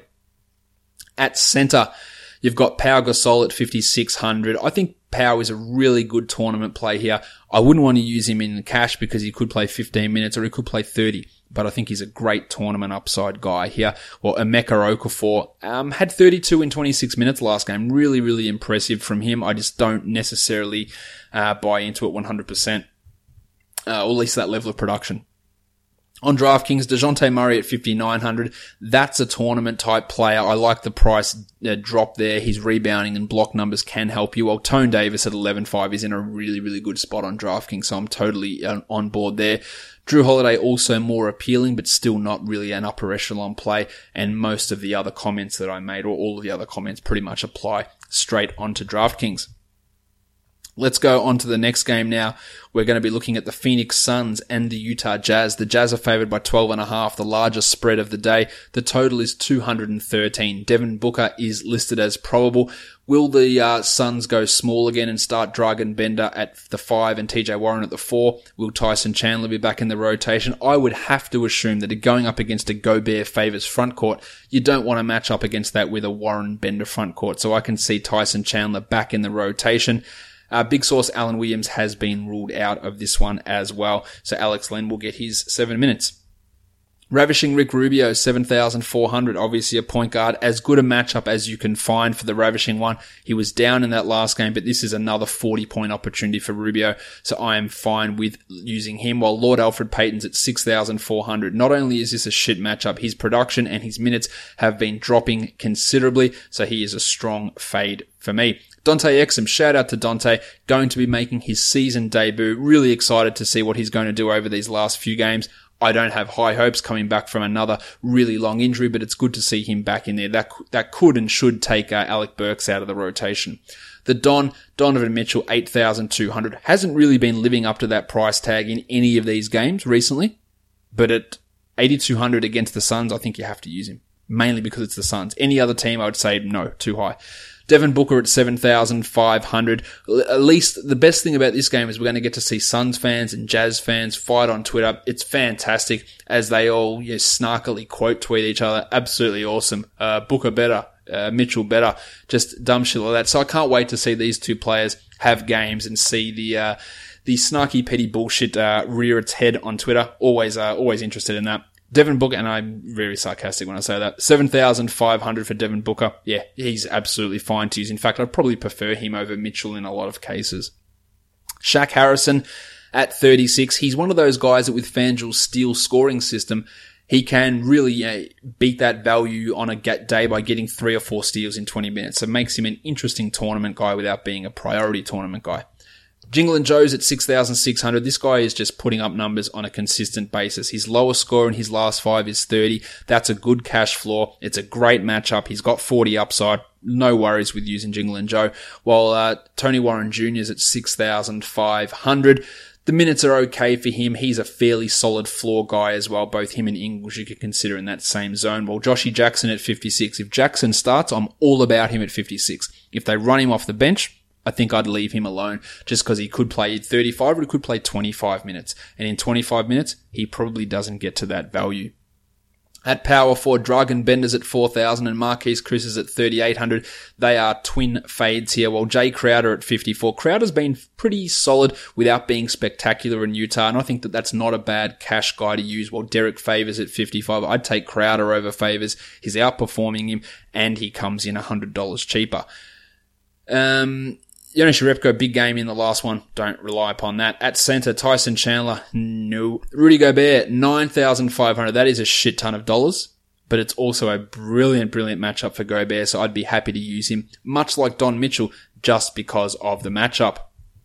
[SPEAKER 1] At center, you've got Pau Gasol at fifty-six hundred. I think Pau is a really good tournament play here. I wouldn't want to use him in cash because he could play fifteen minutes or he could play thirty. But I think he's a great tournament upside guy here. Well, Emeka Okafor um, had thirty-two in twenty-six minutes last game. Really, really impressive from him. I just don't necessarily uh, buy into it one hundred percent, uh, or at least that level of production. On DraftKings, DeJounte Murray at fifty-nine hundred. That's a tournament type player. I like the price uh, drop there. His rebounding and block numbers can help you. While Tone Davis at eleven five is in a really, really good spot on DraftKings, so I'm totally uh, on board there. Drew Holiday also more appealing, but still not really an upper echelon play. And most of the other comments that I made, or all of the other comments, pretty much apply straight onto DraftKings. Let's go on to the next game now. We're going to be looking at the Phoenix Suns and the Utah Jazz. The Jazz are favored by twelve and a half, the largest spread of the day. The total is two hundred thirteen. Devin Booker is listed as probable. Will the uh, Suns go small again and start Dragan Bender at the five and T J Warren at the four? Will Tyson Chandler be back in the rotation? I would have to assume that going up against a Gobert favors front court, you don't want to match up against that with a Warren Bender front court. So I can see Tyson Chandler back in the rotation. Uh, big source Alan Williams has been ruled out of this one as well. So Alex Len will get his seven minutes. Ravishing Rick Rubio, seven thousand four hundred, obviously a point guard. As good a matchup as you can find for the Ravishing one. He was down in that last game, but this is another forty point opportunity for Rubio. So I am fine with using him, while Lord Alfred Payton's at six thousand four hundred. Not only is this a shit matchup, his production and his minutes have been dropping considerably. So he is a strong fade for me. Dante Exum, shout out to Dante, going to be making his season debut. Really excited to see what he's going to do over these last few games. I don't have high hopes coming back from another really long injury, but it's good to see him back in there. That that could and should take uh, Alec Burks out of the rotation. The Don, Donovan Mitchell, eight thousand two hundred, hasn't really been living up to that price tag in any of these games recently, but at eighty-two hundred against the Suns, I think you have to use him, mainly because it's the Suns. Any other team, I would say no, too high. Devin Booker at seven thousand five hundred. At least the best thing about this game is we're going to get to see Suns fans and Jazz fans fight on Twitter. It's fantastic as they all you know, snarkily quote tweet each other. Absolutely awesome. Uh, Booker better. Uh, Mitchell better. Just dumb shit like that. So I can't wait to see these two players have games and see the, uh, the snarky petty bullshit, uh, rear its head on Twitter. Always, uh, always interested in that. Devin Booker, and I'm very sarcastic when I say that, seven thousand five hundred for Devin Booker. Yeah, he's absolutely fine to use. In fact, I'd probably prefer him over Mitchell in a lot of cases. Shaq Harrison at thirty-six. He's one of those guys that with FanDuel's steal scoring system, he can really uh, beat that value on a get day by getting three or four steals in twenty minutes. So it makes him an interesting tournament guy without being a priority tournament guy. Jingle and Joe's at six thousand six hundred. This guy is just putting up numbers on a consistent basis. His lowest score in his last five is thirty. That's a good cash floor. It's a great matchup. He's got forty upside. No worries with using Jingle and Joe. While uh, Tony Warren Junior is at six thousand five hundred. The minutes are okay for him. He's a fairly solid floor guy as well. Both him and Ingles you could consider in that same zone. While Joshy Jackson at fifty-six. If Jackson starts, I'm all about him at fifty-six. If they run him off the bench, I think I'd leave him alone just because he could play thirty-five or he could play twenty-five minutes. And in twenty-five minutes, he probably doesn't get to that value. At power four, Dragon Bender's at four thousand and Marquise Chris is at thirty-eight hundred. They are twin fades here, while Jay Crowder at fifty-four. Crowder's been pretty solid without being spectacular in Utah, and I think that that's not a bad cash guy to use, while Derek Favors at fifty-five. I'd take Crowder over Favors. He's outperforming him, and he comes in one hundred dollars cheaper. Um... Yonish Repko, big game in the last one. Don't rely upon that. At center, Tyson Chandler, no. Rudy Gobert, nine thousand five hundred. That is a shit ton of dollars, but it's also a brilliant, brilliant matchup for Gobert, so I'd be happy to use him, much like Don Mitchell, just because of the matchup.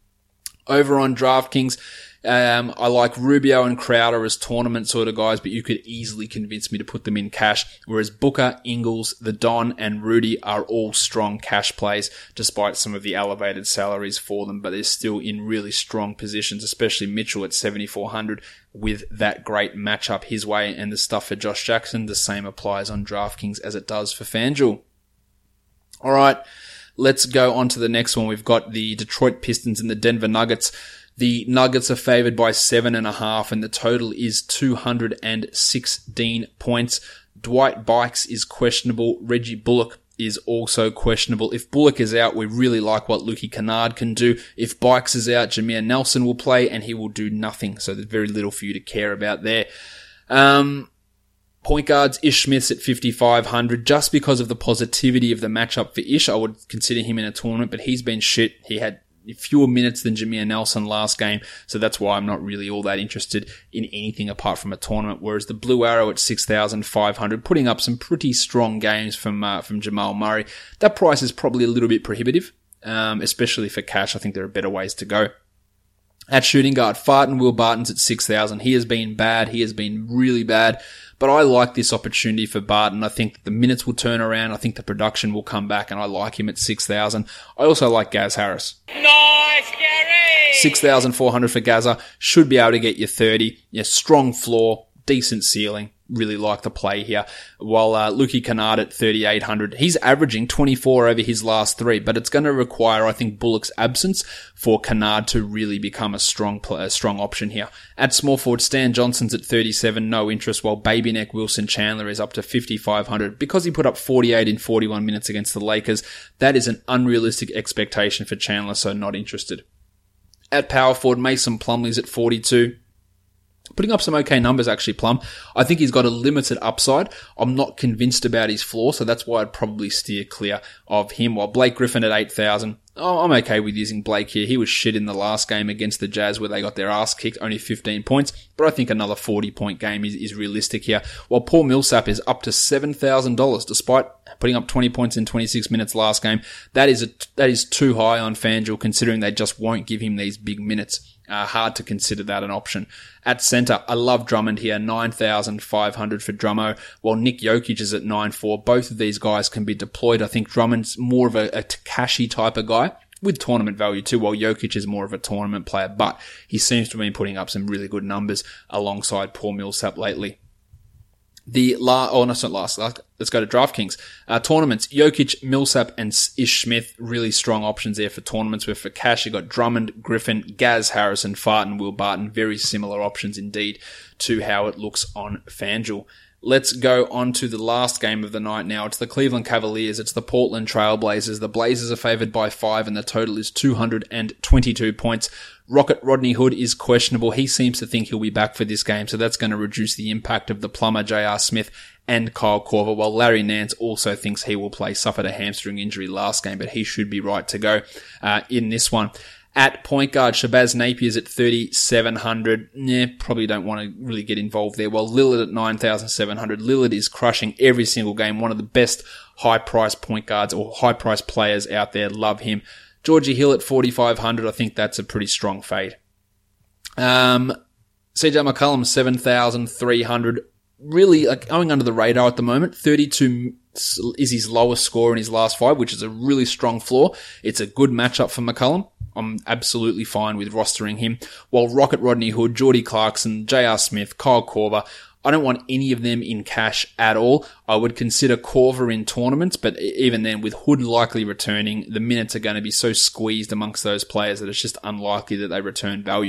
[SPEAKER 1] Over on DraftKings, Um, I like Rubio and Crowder as tournament sort of guys, but you could easily convince me to put them in cash. Whereas Booker, Ingles, the Don, and Rudy are all strong cash plays, despite some of the elevated salaries for them, but they're still in really strong positions, especially Mitchell at seventy-four hundred with that great matchup his way, and the stuff for Josh Jackson, the same applies on DraftKings as it does for FanDuel. All right, let's go on to the next one. We've got the Detroit Pistons and the Denver Nuggets. The Nuggets are favored by seven and a half, and the total is two hundred sixteen points. Dwight Bikes is questionable. Reggie Bullock is also questionable. If Bullock is out, we really like what Luki Kennard can do. If Bikes is out, Jameer Nelson will play, and he will do nothing. So there's very little for you to care about there. Um, Point guards, Ish Smith's at fifty-five hundred. Just because of the positivity of the matchup for Ish, I would consider him in a tournament, but he's been shit. He had fewer minutes than Jameer Nelson last game, so that's why I'm not really all that interested in anything apart from a tournament. Whereas the Blue Arrow at six thousand five hundred, putting up some pretty strong games from uh, from Jamal Murray. That price is probably a little bit prohibitive, um, especially for cash. I think there are better ways to go. At shooting guard, Farton Will Barton's at six thousand. He has been bad. He has been really bad. But I like this opportunity for Barton. I think the minutes will turn around. I think the production will come back, and I like him at six thousand. I also like Gaz Harris.
[SPEAKER 4] Nice, Gary!
[SPEAKER 1] six thousand four hundred for Gaza. Should be able to get you thirty. Yeah, strong floor, decent ceiling. Really like the play here. While uh, Luki Kennard at thirty-eight hundred, he's averaging twenty-four over his last three, but it's going to require, I think, Bullock's absence for Kennard to really become a strong play, a strong option here. At small forward, Stan Johnson's at thirty-seven, no interest, while Baby Neck Wilson Chandler is up to fifty-five hundred. Because he put up forty-eight in forty-one minutes against the Lakers, that is an unrealistic expectation for Chandler, so not interested. At power forward, Mason Plumlee's at forty-two. Putting up some okay numbers, actually, Plum. I think he's got a limited upside. I'm not convinced about his floor, so that's why I'd probably steer clear of him. While Blake Griffin at eight thousand, oh, I'm okay with using Blake here. He was shit in the last game against the Jazz where they got their ass kicked, only fifteen points, but I think another forty-point game is, is realistic here. While Paul Millsap is up to seven thousand dollars, despite putting up twenty points in twenty-six minutes last game. That is a, that is too high on FanDuel, considering they just won't give him these big minutes. Uh, hard to consider that an option. At center, I love Drummond here, nine thousand five hundred for Drummo, while Nick Jokic is at nine four. Both of these guys can be deployed. I think Drummond's more of a, a Takashi type of guy with tournament value too, while Jokic is more of a tournament player, but he seems to have been putting up some really good numbers alongside Paul Millsap lately. The la- oh, no, it's not last. Let's go to DraftKings. Uh, tournaments, Jokic, Millsap, and Ish Smith, really strong options there for tournaments. Where for cash, you got Drummond, Griffin, Gaz Harrison, Farton, Will Barton. Very similar options indeed to how it looks on FanDuel. Let's go on to the last game of the night now. It's the Cleveland Cavaliers. It's the Portland Trailblazers. The Blazers are favored by five, and the total is two hundred twenty-two points. Rocket Rodney Hood is questionable. He seems to think he'll be back for this game, so that's going to reduce the impact of the Plummer, J R. Smith, and Kyle Korver, while Larry Nance also thinks he will play. Suffered a hamstring injury last game, but he should be right to go uh, in this one. At point guard, Shabazz Napier's at thirty-seven hundred. Yeah, probably don't want to really get involved there. While Lillard at nine thousand seven hundred. Lillard is crushing every single game. One of the best high-priced point guards or high-priced players out there. Love him. Georgie Hill at forty-five hundred. I think that's a pretty strong fade. Um, C J McCollum, seven thousand three hundred. Really like, going under the radar at the moment. thirty-two is his lowest score in his last five, which is a really strong floor. It's a good matchup for McCollum. I'm absolutely fine with rostering him. While Rocket Rodney Hood, Jordy Clarkson, J R. Smith, Kyle Korver, I don't want any of them in cash at all. I would consider Korver in tournaments, but even then, with Hood likely returning, the minutes are going to be so squeezed amongst those players that it's just unlikely that they return value.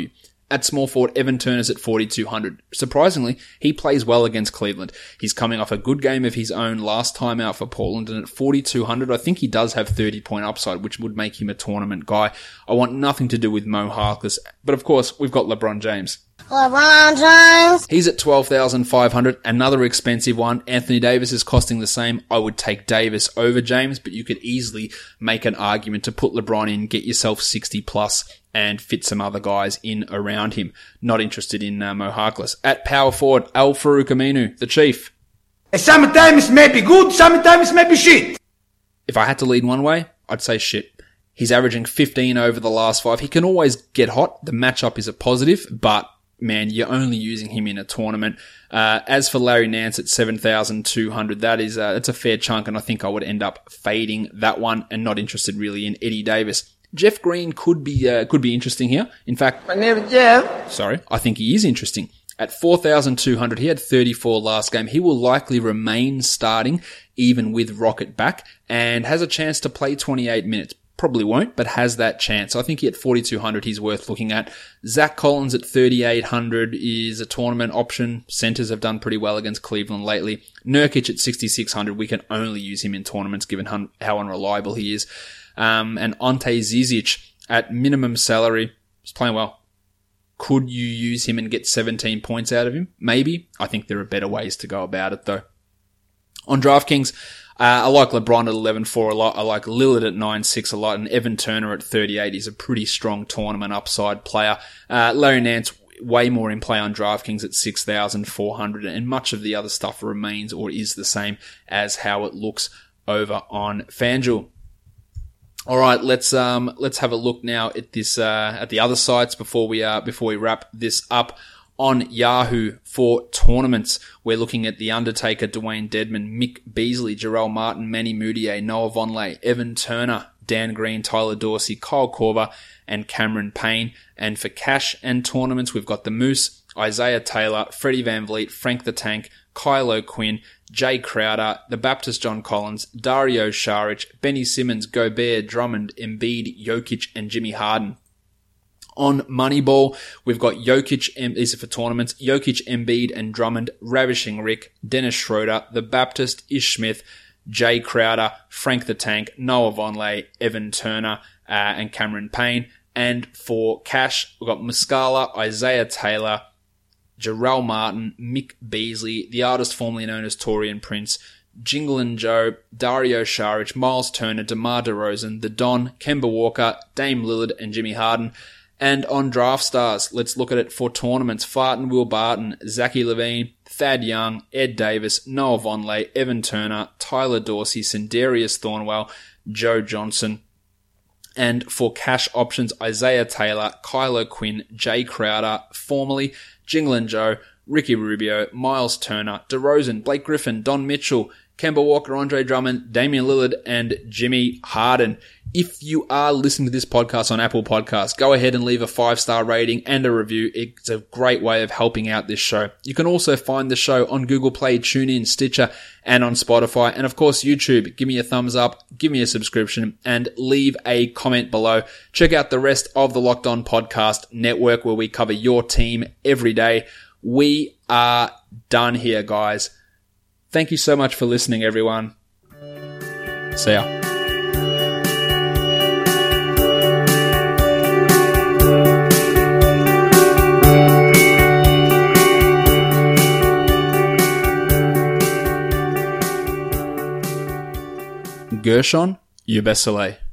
[SPEAKER 1] At small forward, Evan Turner's at forty-two hundred. Surprisingly, he plays well against Cleveland. He's coming off a good game of his own last time out for Portland, and at forty-two hundred, I think he does have thirty point upside, which would make him a tournament guy. I want nothing to do with Mo Harkless, but of course, we've got LeBron James.
[SPEAKER 5] LeBron James.
[SPEAKER 1] He's at twelve thousand five hundred, another expensive one. Anthony Davis is costing the same. I would take Davis over James, but you could easily make an argument to put LeBron in, get yourself sixty plus, and fit some other guys in around him. Not interested in uh, Mo Harkless. At power forward, Al-Farouq Aminu, the Chief.
[SPEAKER 6] Sometimes may be good, sometimes may be shit.
[SPEAKER 1] If I had to lean one way, I'd say shit. He's averaging fifteen over the last five. He can always get hot. The matchup is a positive, but man, you're only using him in a tournament. Uh, as for Larry Nance at seven thousand two hundred, that is, uh, that's a fair chunk, and I think I would end up fading that one and not interested really in Eddie Davis. Jeff Green could be, uh, could be interesting here. In fact,
[SPEAKER 6] My name is Jeff.
[SPEAKER 1] sorry, I think he is interesting. At four thousand two hundred, he had thirty-four last game. He will likely remain starting even with Rocket back and has a chance to play twenty-eight minutes. Probably won't, but has that chance. I think he at forty-two hundred, he's worth looking at. Zach Collins at thirty-eight hundred is a tournament option. Centers have done pretty well against Cleveland lately. Nurkic at sixty-six hundred, we can only use him in tournaments given how unreliable he is. Um, and Ante Zizic at minimum salary, he's playing well. Could you use him and get seventeen points out of him? Maybe. I think there are better ways to go about it though. On DraftKings, Uh, I like LeBron at eleven four a lot. I like Lillard at nine six a lot. And Evan Turner at thirty-eight is a pretty strong tournament upside player. Uh, Larry Nance, way more in play on DraftKings at six thousand four hundred. And much of the other stuff remains or is the same as how it looks over on FanDuel. All right, let's um let's have a look now at this uh at the other sites before we uh before we wrap this up. On Yahoo for tournaments, we're looking at The Undertaker, Dwayne Dedman, Mick Beasley, Jarrell Martin, Manny Moutier, Noah Vonleh, Evan Turner, Dan Green, Tyler Dorsey, Kyle Korver, and Cameron Payne. And for cash and tournaments, we've got the Moose, Isaiah Taylor, Freddie Van Vliet, Frank the Tank, Kylo Quinn, Jay Crowder, the Baptist John Collins, Dario Saric, Benny Simmons, Gobert, Drummond, Embiid, Jokic, and Jimmy Harden. On Moneyball, we've got Jokic, these are for tournaments, Jokic, Embiid, and Drummond, Ravishing Rick, Dennis Schroeder, The Baptist, Ish Smith, Jay Crowder, Frank the Tank, Noah Vonleh, Evan Turner, uh, and Cameron Payne. And for cash, we've got Muscala, Isaiah Taylor, Jarrell Martin, Mick Beasley, the artist formerly known as Torian Prince, Jingle and Joe, Dario Saric, Miles Turner, DeMar DeRozan, The Don, Kemba Walker, Dame Lillard, and Jimmy Harden. And on Draft Stars, let's look at it for tournaments. Farton, Will Barton, Zachary Levine, Thad Young, Ed Davis, Noah Vonleh, Evan Turner, Tyler Dorsey, Sindarius Thornwell, Joe Johnson. And for cash options, Isaiah Taylor, Kylo Quinn, Jay Crowder, formerly Jingle and Joe, Ricky Rubio, Miles Turner, DeRozan, Blake Griffin, Don Mitchell, Kemba Walker, Andre Drummond, Damian Lillard, and Jimmy Harden. If you are listening to this podcast on Apple Podcasts, go ahead and leave a five-star rating and a review. It's a great way of helping out this show. You can also find the show on Google Play, TuneIn, Stitcher, and on Spotify. And of course, YouTube. Give me a thumbs up, give me a subscription, and leave a comment below. Check out the rest of the Locked On Podcast Network where we cover your team every day. We are done here, guys. Thank you so much for listening, everyone. See ya. Gershon Yubesele.